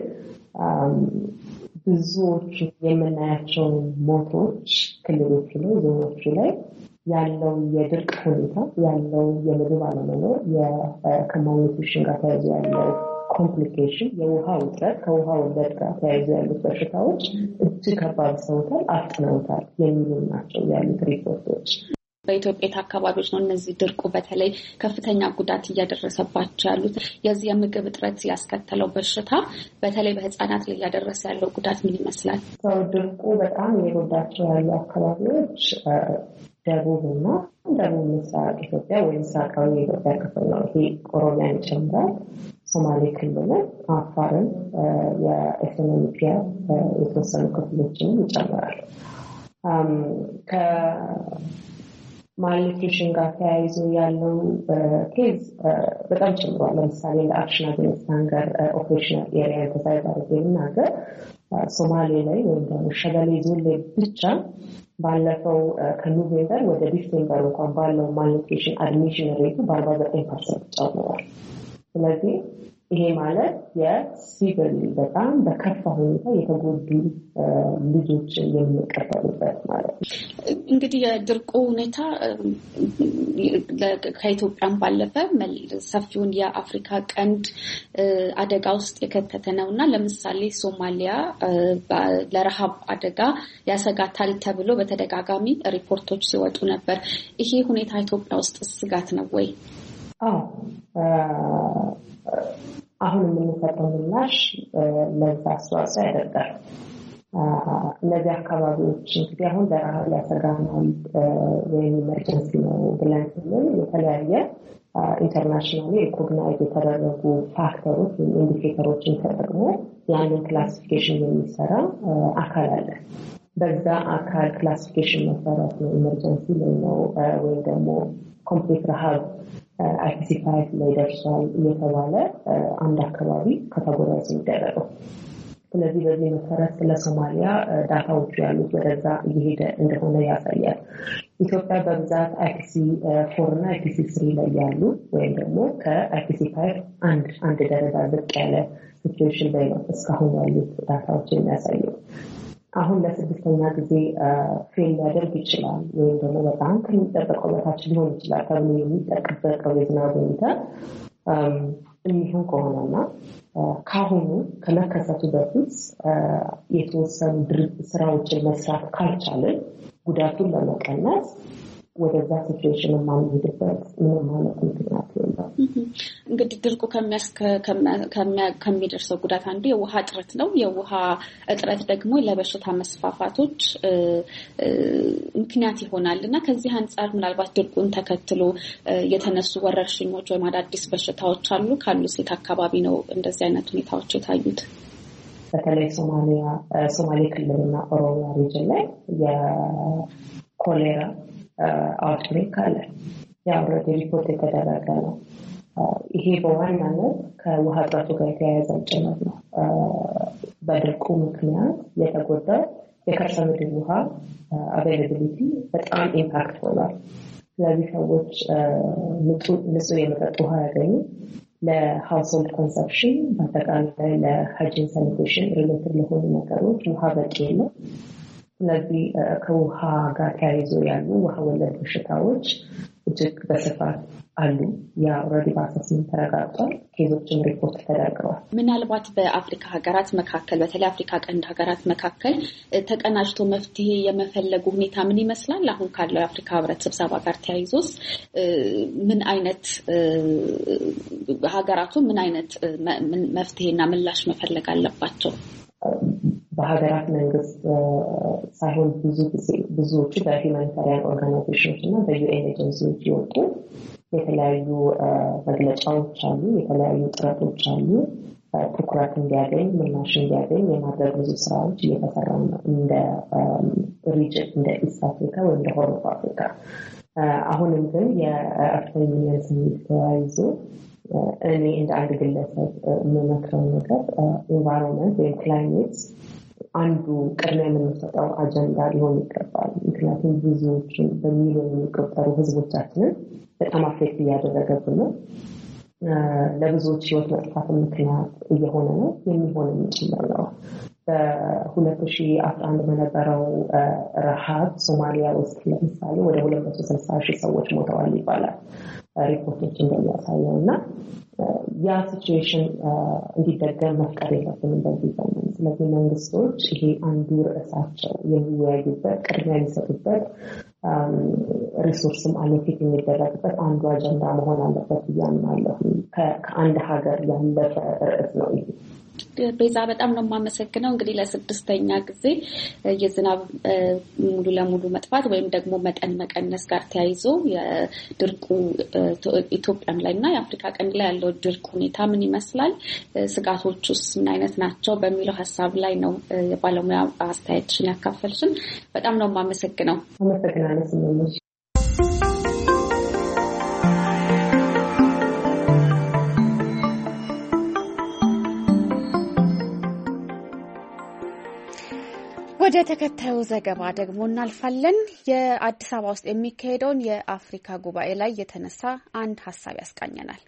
ብዙዎቹ የምናያቸውን ሞቶች ክልሎቹ ላይ ዞኖቹ ላይ ያለው የድርቅ ሁኔታ ያለው የምግብ አለመኖር ከማልኒትሪሽን ጋር ተያይዞ ያለው ኮምፕሊኬሽን የውሃ ውጥረት ከውሃ ወለድ ጋር ተያይዞ ያሉት በሽታዎች እጅግ አባብሰውታል፣ አፍጥነውታል የሚሉ ናቸው ያሉት ሪፖርቶች። በኢትዮጵያ አካባቢዎች ነው እነዚህ ድርቁ በተለይ ከፍተኛ ጉዳት እያደረሰባቸው ያሉት። የዚህ የምግብ እጥረት ያስከተለው በሽታ በተለይ በህፃናት ላይ እያደረሰ ያለው ጉዳት ምን ይመስላል? ሰው ድርቁ በጣም የጎዳቸው ያሉ አካባቢዎች ደቡብና ደቡብ ምስራቅ ኢትዮጵያ ወይም ምስራቃዊ የኢትዮጵያ ክፍል ነው። ይሄ ኦሮሚያን ይጨምራል፣ ሶማሌ ክልልን፣ አፋርን፣ የኢኮኖሚያ የተወሰኑ ክፍሎችን ይጨምራል። ማልኒትሪሽን ጋር ተያይዞ ያለው ኬዝ በጣም ጨምሯል። ለምሳሌ ለአክሽን አጌንስት ሃንገር ኦፕሬሽናል ኤሪያ ተሳይዝ አድርገን ሀገር ሶማሌ ላይ ወይም ደግሞ ሸበሌ ዞን ላይ ብቻ ባለፈው ከኖቬምበር ወደ ዲሴምበር እንኳን ባለው ማልኒትሪሽን አድሚሽን ሬቱ በአርባ ዘጠኝ ፐርሰንት ጨምሯል። ስለዚህ ይሄ ማለት የሲቪል በጣም በከፋ ሁኔታ የተጎዱ ልጆችን የሚቀበሉበት ማለት ነው። እንግዲህ የድርቁ ሁኔታ ከኢትዮጵያም ባለፈ ሰፊውን የአፍሪካ ቀንድ አደጋ ውስጥ የከተተ ነው እና ለምሳሌ ሶማሊያ ለረሃብ አደጋ ያሰጋታል ተብሎ በተደጋጋሚ ሪፖርቶች ሲወጡ ነበር። ይሄ ሁኔታ ኢትዮጵያ ውስጥ ስጋት ነው ወይ? አዎ አሁን የምንሰጠው ምላሽ ለዛ አስተዋጽኦ ያደርጋል። እነዚህ አካባቢዎች እንግዲህ አሁን ለረሃብ ያሰጋናል ወይም ኢመርጀንሲ ነው ብለን ስንል የተለያየ ኢንተርናሽናሊ ሪኮግናይዝ የተደረጉ ፋክተሮች ወይም ኢንዲኬተሮችን ተጠቅሞ ያንን ክላሲፊኬሽን የሚሰራ አካል አለ። በዛ አካል ክላሲፊኬሽን መሰረት ነው ኢመርጀንሲ ላይ ነው ወይም ደግሞ ኮምፕሊት ረሃብ አይፒሲ ፋይቭ ላይ ደርሷል እየተባለ አንድ አካባቢ ካቴጎራይዝ የሚደረገው። ስለዚህ በዚህ መሰረት ለሶማሊያ ዳታዎቹ ያሉት ወደዛ እየሄደ እንደሆነ ያሳያል። ኢትዮጵያ በብዛት አይፒሲ ፎር እና አይፒሲ ስሪ ላይ ያሉ ወይም ደግሞ ከአይፒሲ ፋይቭ አንድ አንድ ደረጃ ዝቅ ያለ ሲቹዌሽን ላይ ነው እስካሁን ያሉት ዳታዎች የሚያሳየው። አሁን ለስድስተኛ ጊዜ ፌል ሊያደርግ ይችላል ወይም ደግሞ በጣም ከሚጠበቀው በታች ሊሆን ይችላል ተብሎ የሚጠበቀው የዝናብ ሁኔታ የሚሆን ከሆነና ካሁኑ ከመከሰቱ በፊት የተወሰኑ ስራዎችን መስራት ካልቻለን ጉዳቱን ለመቀነስ ወደዛ ሲቹዌሽን ማንሄድበት ምንም ማለት ምክንያት የለም። እንግዲህ ድርቁ ከሚደርሰው ጉዳት አንዱ የውሃ እጥረት ነው። የውሃ እጥረት ደግሞ ለበሽታ መስፋፋቶች ምክንያት ይሆናል እና ከዚህ አንጻር ምናልባት ድርቁን ተከትሎ የተነሱ ወረርሽኞች ወይም አዳዲስ በሽታዎች አሉ ካሉ ሴት አካባቢ ነው እንደዚህ አይነት ሁኔታዎች የታዩት። በተለይ ሶማሊያ ሶማሌ ክልልና ኦሮሚያ ሪጅን ላይ የኮሌራ አውትብሬክ አለ። ያው ሪፖርት የተደረገ ነው። ይሄ በዋናነት ከውሃ እጥረቱ ጋር የተያያዘ ጭምር ነው። በድርቁ ምክንያት የተጎዳው የከርሰ ምድር ውሃ አቬይላቢሊቲ በጣም ኢምፓክት ሆኗል። ስለዚህ ሰዎች ንጹህ የመጠጥ ውሃ ያገኙ ለሃውስሆልድ ኮንሰፕሽን በአጠቃላይ ለሃይጂን ሳኒቴሽን ሪሌትድ ለሆኑ ነገሮች ውሃ በቂ ነው። ስለዚህ ከውሃ ጋር ተያይዞ ያሉ ውሃ ወለድ በሽታዎች እጅግ በስፋት አሉ። ያ ኦልሬዲ በአሰስመንት ተረጋግጧል። ኬዞችም ሪፖርት ተደርገዋል። ምናልባት በአፍሪካ ሀገራት መካከል በተለይ አፍሪካ ቀንድ ሀገራት መካከል ተቀናጅቶ መፍትሄ የመፈለጉ ሁኔታ ምን ይመስላል? አሁን ካለው የአፍሪካ ህብረት ስብሰባ ጋር ተያይዞስ ምን አይነት ሀገራቱ ምን አይነት መፍትሄና ምላሽ መፈለግ አለባቸው? በሀገራት መንግስት ሳይሆን ብዙ ጊዜ ብዙዎቹ በሂውማኒታሪያን ኦርጋናይዜሽኖች እና በዩኤን ኤጀንሲዎች የወጡ የተለያዩ መግለጫዎች አሉ፣ የተለያዩ ጥረቶች አሉ። ትኩረት እንዲያገኝ ምላሽ እንዲያገኝ የማድረግ ብዙ ስራዎች እየተሰራ ነው። እንደ ሪጅን እንደ ኢስት አፍሪካ ወይም እንደ ሆርን ኦፍ አፍሪካ አሁንም ግን የአፍሪካን ዩኒየን ስሜት ተያይዞ እኔ እንደ አንድ ግለሰብ የምመክረው ነገር ኢንቫይሮንመንት ወይም ክላይሜት አንዱ ቅድሚያ የምንሰጠው አጀንዳ ሊሆን ይገባል። ምክንያቱም ብዙዎችን በሚሊዮን የሚቆጠሩ ህዝቦቻችንን በጣም አፌክት እያደረገብን ነው። ለብዙዎች ህይወት መጥፋት ምክንያት እየሆነ ነው የሚሆንም ጭምር ነው። በሁለት ሺህ አስራ አንድ በነበረው ረሃብ ሶማሊያ ውስጥ ለምሳሌ ወደ ሁለት መቶ ስልሳ ሺህ ሰዎች ሞተዋል ይባላል ሪፖርቶች እንደሚያሳየው እና ያ ሲቹዌሽን እንዲደገም መፍቀድ የለብንም በዚህ ዘመን። ስለዚህ መንግስቶች ይሄ አንዱ ርዕሳቸው የሚወያዩበት ቅድሚያ የሚሰጡበት ሪሶርስም አሎኬት የሚደረግበት አንዱ አጀንዳ መሆን አለበት ብዬ አምናለሁ። ከአንድ ሀገር ያለፈ ርዕስ ነው ይሄ። ቤዛ በጣም ነው የማመሰግነው። እንግዲህ ለስድስተኛ ጊዜ የዝናብ ሙሉ ለሙሉ መጥፋት ወይም ደግሞ መጠን መቀነስ ጋር ተያይዞ የድርቁ ኢትዮጵያም ላይ እና የአፍሪካ ቀንድ ላይ ያለው ድርቅ ሁኔታ ምን ይመስላል፣ ስጋቶቹስ ምን አይነት ናቸው በሚለው ሀሳብ ላይ ነው የባለሙያ አስተያየትሽን ያካፈልሽን። በጣም ነው የማመሰግነው። አመሰግናለሁ ስምምሽ። ወደ ተከታዩ ዘገባ ደግሞ እናልፋለን። የአዲስ አበባ ውስጥ የሚካሄደውን የአፍሪካ ጉባኤ ላይ የተነሳ አንድ ሀሳብ ያስቃኘናል።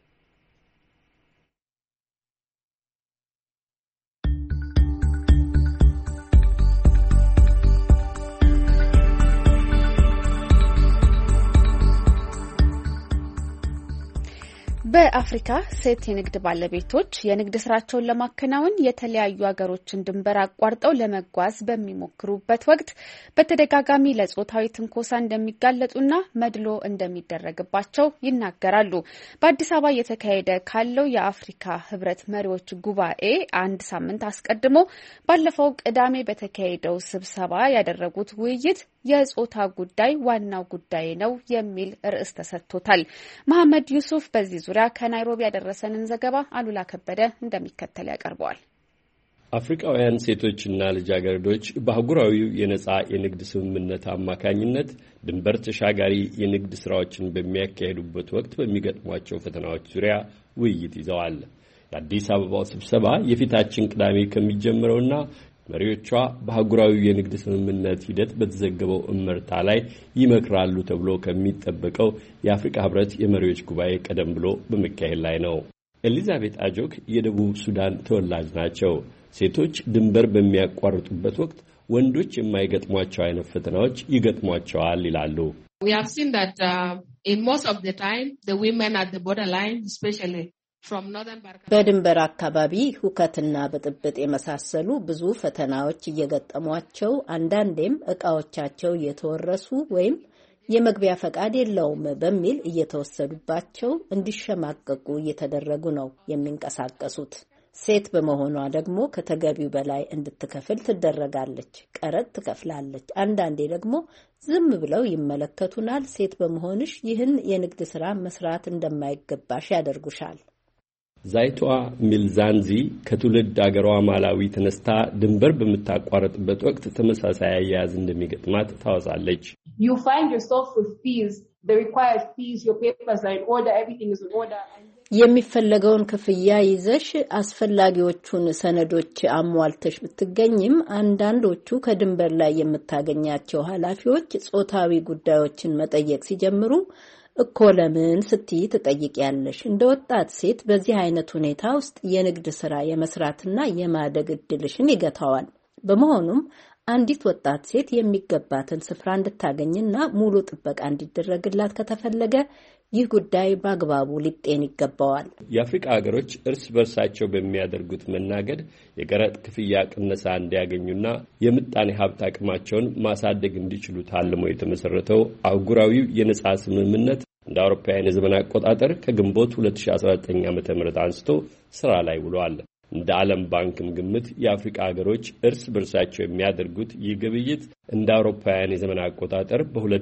በአፍሪካ ሴት የንግድ ባለቤቶች የንግድ ስራቸውን ለማከናወን የተለያዩ ሀገሮችን ድንበር አቋርጠው ለመጓዝ በሚሞክሩበት ወቅት በተደጋጋሚ ለጾታዊ ትንኮሳ እንደሚጋለጡና መድሎ እንደሚደረግባቸው ይናገራሉ። በአዲስ አበባ እየተካሄደ ካለው የአፍሪካ ህብረት መሪዎች ጉባኤ አንድ ሳምንት አስቀድሞ ባለፈው ቅዳሜ በተካሄደው ስብሰባ ያደረጉት ውይይት የጾታ ጉዳይ ዋናው ጉዳይ ነው የሚል ርዕስ ተሰጥቶታል። መሐመድ ዩሱፍ በዚህ ዙሪያ ከናይሮቢ ያደረሰንን ዘገባ አሉላ ከበደ እንደሚከተል ያቀርበዋል። አፍሪካውያን ሴቶችና ልጃገረዶች በአህጉራዊው የነጻ የንግድ ስምምነት አማካኝነት ድንበር ተሻጋሪ የንግድ ስራዎችን በሚያካሂዱበት ወቅት በሚገጥሟቸው ፈተናዎች ዙሪያ ውይይት ይዘዋል። የአዲስ አበባው ስብሰባ የፊታችን ቅዳሜ ከሚጀምረውና መሪዎቿ በአህጉራዊ የንግድ ስምምነት ሂደት በተዘገበው እመርታ ላይ ይመክራሉ ተብሎ ከሚጠበቀው የአፍሪካ ህብረት የመሪዎች ጉባኤ ቀደም ብሎ በመካሄድ ላይ ነው። ኤሊዛቤት አጆክ የደቡብ ሱዳን ተወላጅ ናቸው። ሴቶች ድንበር በሚያቋርጡበት ወቅት ወንዶች የማይገጥሟቸው አይነት ፈተናዎች ይገጥሟቸዋል ይላሉ። We have seen that uh, in most of the time the women at the borderline especially በድንበር አካባቢ ሁከትና ብጥብጥ የመሳሰሉ ብዙ ፈተናዎች እየገጠሟቸው አንዳንዴም ዕቃዎቻቸው እየተወረሱ ወይም የመግቢያ ፈቃድ የለውም በሚል እየተወሰዱባቸው እንዲሸማቀቁ እየተደረጉ ነው የሚንቀሳቀሱት። ሴት በመሆኗ ደግሞ ከተገቢው በላይ እንድትከፍል ትደረጋለች። ቀረጥ ትከፍላለች። አንዳንዴ ደግሞ ዝም ብለው ይመለከቱናል። ሴት በመሆንሽ ይህን የንግድ ሥራ መስራት እንደማይገባሽ ያደርጉሻል። ዛይቷ ሚልዛንዚ ከትውልድ አገሯ ማላዊ ተነስታ ድንበር በምታቋርጥበት ወቅት ተመሳሳይ አያያዝ እንደሚገጥማት ታወሳለች። You find yourself with fees, the required fees, your papers are in order, everything is in order. የሚፈለገውን ክፍያ ይዘሽ አስፈላጊዎቹን ሰነዶች አሟልተሽ ብትገኝም አንዳንዶቹ ከድንበር ላይ የምታገኛቸው ኃላፊዎች ጾታዊ ጉዳዮችን መጠየቅ ሲጀምሩ እኮ ለምን ስትይ ትጠይቂያለሽ። እንደ ወጣት ሴት በዚህ አይነት ሁኔታ ውስጥ የንግድ ሥራ የመስራትና የማደግ እድልሽን ይገታዋል። በመሆኑም አንዲት ወጣት ሴት የሚገባትን ስፍራ እንድታገኝና ሙሉ ጥበቃ እንዲደረግላት ከተፈለገ ይህ ጉዳይ በአግባቡ ሊጤን ይገባዋል። የአፍሪካ ሀገሮች እርስ በርሳቸው በሚያደርጉት መናገድ የቀረጥ ክፍያ ቅነሳ እንዲያገኙና የምጣኔ ሀብት አቅማቸውን ማሳደግ እንዲችሉ ታልሞ የተመሰረተው አህጉራዊው የነጻ ስምምነት እንደ አውሮፓውያን የዘመን አቆጣጠር ከግንቦት ሁለት ሺህ አስራ ዘጠኝ ዓመተ ምህረት አንስቶ ስራ ላይ ውሏል። እንደ ዓለም ባንክም ግምት የአፍሪካ ሀገሮች እርስ በርሳቸው የሚያደርጉት ይህ ግብይት እንደ አውሮፓውያን የዘመን አቆጣጠር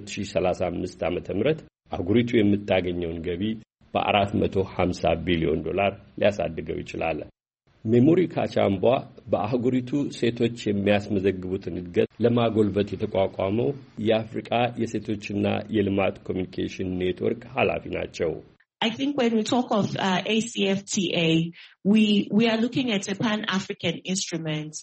በ2035 ዓመተ ምህረት አህጉሪቱ የምታገኘውን ገቢ በአራት መቶ ሀምሳ ቢሊዮን ዶላር ሊያሳድገው ይችላል። ሜሞሪ ካቻምቧ በአህጉሪቱ ሴቶች የሚያስመዘግቡትን እድገት ለማጎልበት የተቋቋመው የአፍሪካ የሴቶችና የልማት ኮሚኒኬሽን ኔትወርክ ኃላፊ ናቸው። I think when we talk of uh, A C F T A, we we are looking at a pan-African instrument.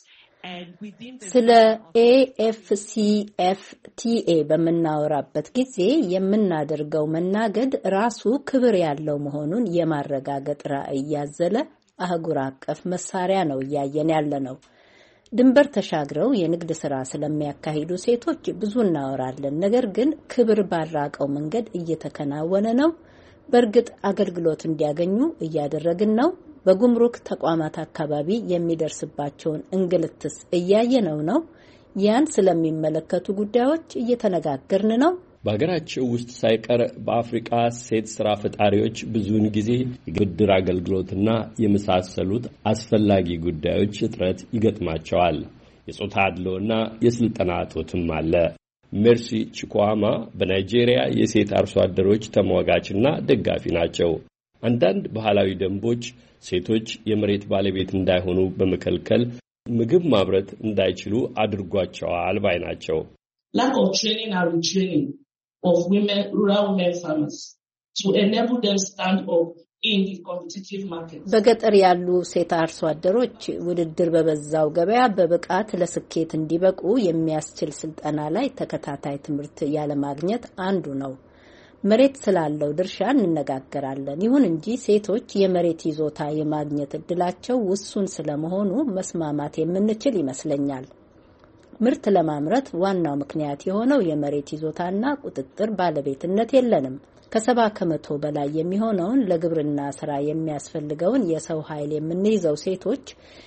ስለ ኤ ኤፍ ሲ ኤፍ ቲ ኤ በምናወራበት ጊዜ የምናደርገው መናገድ ራሱ ክብር ያለው መሆኑን የማረጋገጥ ራዕይ ያዘለ አህጉር አቀፍ መሳሪያ ነው እያየን ያለ ነው። ድንበር ተሻግረው የንግድ ሥራ ስለሚያካሂዱ ሴቶች ብዙ እናወራለን። ነገር ግን ክብር ባራቀው መንገድ እየተከናወነ ነው። በእርግጥ አገልግሎት እንዲያገኙ እያደረግን ነው። በጉምሩክ ተቋማት አካባቢ የሚደርስባቸውን እንግልትስ እያየነው ነው። ያን ስለሚመለከቱ ጉዳዮች እየተነጋገርን ነው። በሀገራቸው ውስጥ ሳይቀር በአፍሪካ ሴት ስራ ፈጣሪዎች ብዙውን ጊዜ የብድር አገልግሎትና የመሳሰሉት አስፈላጊ ጉዳዮች እጥረት ይገጥማቸዋል። የጾታ አድሎና የስልጠና እጦትም አለ። ሜርሲ ቺኳማ በናይጄሪያ የሴት አርሶ አደሮች ተሟጋችና ደጋፊ ናቸው። አንዳንድ ባህላዊ ደንቦች ሴቶች የመሬት ባለቤት እንዳይሆኑ በመከልከል ምግብ ማምረት እንዳይችሉ አድርጓቸዋል ባይ ናቸው። Lack of training and retraining of women, rural women farmers to enable them stand up in the competitive market. በገጠር ያሉ ሴት አርሶ አደሮች ውድድር በበዛው ገበያ በብቃት ለስኬት እንዲበቁ የሚያስችል ስልጠና ላይ ተከታታይ ትምህርት ያለማግኘት አንዱ ነው። መሬት ስላለው ድርሻ እንነጋገራለን። ይሁን እንጂ ሴቶች የመሬት ይዞታ የማግኘት እድላቸው ውሱን ስለመሆኑ መስማማት የምንችል ይመስለኛል። ምርት ለማምረት ዋናው ምክንያት የሆነው የመሬት ይዞታና ቁጥጥር ባለቤትነት የለንም። ከሰባ ከመቶ በላይ የሚሆነውን ለግብርና ስራ የሚያስፈልገውን የሰው ኃይል የምንይዘው ሴቶች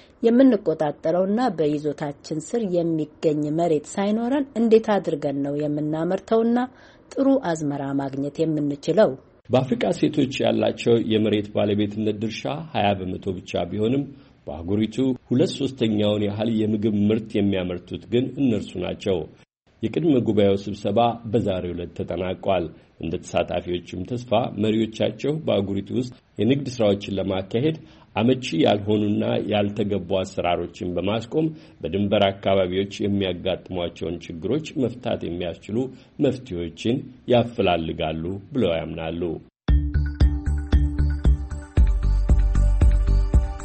የምንቆጣጠረውና በይዞታችን ስር የሚገኝ መሬት ሳይኖረን እንዴት አድርገን ነው የምናመርተውና ጥሩ አዝመራ ማግኘት የምንችለው? በአፍሪካ ሴቶች ያላቸው የመሬት ባለቤትነት ድርሻ ሀያ በመቶ ብቻ ቢሆንም በአህጉሪቱ ሁለት ሶስተኛውን ያህል የምግብ ምርት የሚያመርቱት ግን እነርሱ ናቸው። የቅድመ ጉባኤው ስብሰባ በዛሬው ዕለት ተጠናቋል። እንደ ተሳታፊዎችም ተስፋ መሪዎቻቸው በአህጉሪቱ ውስጥ የንግድ ስራዎችን ለማካሄድ አመቺ ያልሆኑና ያልተገቡ አሰራሮችን በማስቆም በድንበር አካባቢዎች የሚያጋጥሟቸውን ችግሮች መፍታት የሚያስችሉ መፍትሄዎችን ያፈላልጋሉ ብለው ያምናሉ።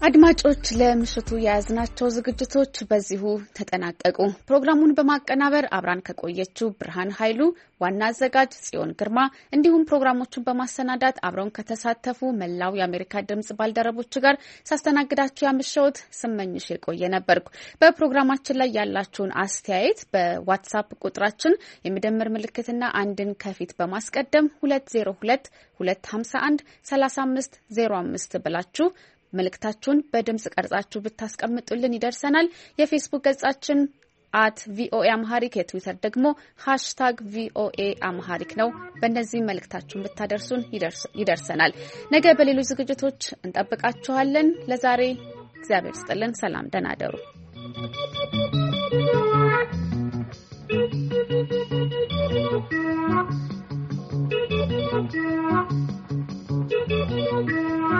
አድማጮች ለምሽቱ የያዝናቸው ዝግጅቶች በዚሁ ተጠናቀቁ። ፕሮግራሙን በማቀናበር አብራን ከቆየችው ብርሃን ኃይሉ፣ ዋና አዘጋጅ ጽዮን ግርማ እንዲሁም ፕሮግራሞቹን በማሰናዳት አብረውን ከተሳተፉ መላው የአሜሪካ ድምጽ ባልደረቦች ጋር ሳስተናግዳችሁ ያመሸሁት ስመኝሽ የቆየ ነበርኩ። በፕሮግራማችን ላይ ያላችሁን አስተያየት በዋትስአፕ ቁጥራችን የሚደምር ምልክትና አንድን ከፊት በማስቀደም ሁለት ዜሮ ሁለት ሁለት ሀምሳ አንድ ሰላሳ አምስት ዜሮ አምስት ብላችሁ መልእክታችሁን በድምጽ ቀርጻችሁ ብታስቀምጡልን ይደርሰናል። የፌስቡክ ገጻችን አት ቪኦኤ አምሃሪክ፣ የትዊተር ደግሞ ሃሽታግ ቪኦኤ አምሃሪክ ነው። በእነዚህ መልእክታችሁን ብታደርሱን ይደርሰናል። ነገ በሌሎች ዝግጅቶች እንጠብቃችኋለን። ለዛሬ እግዚአብሔር ይስጥልን። ሰላም፣ ደህና እደሩ።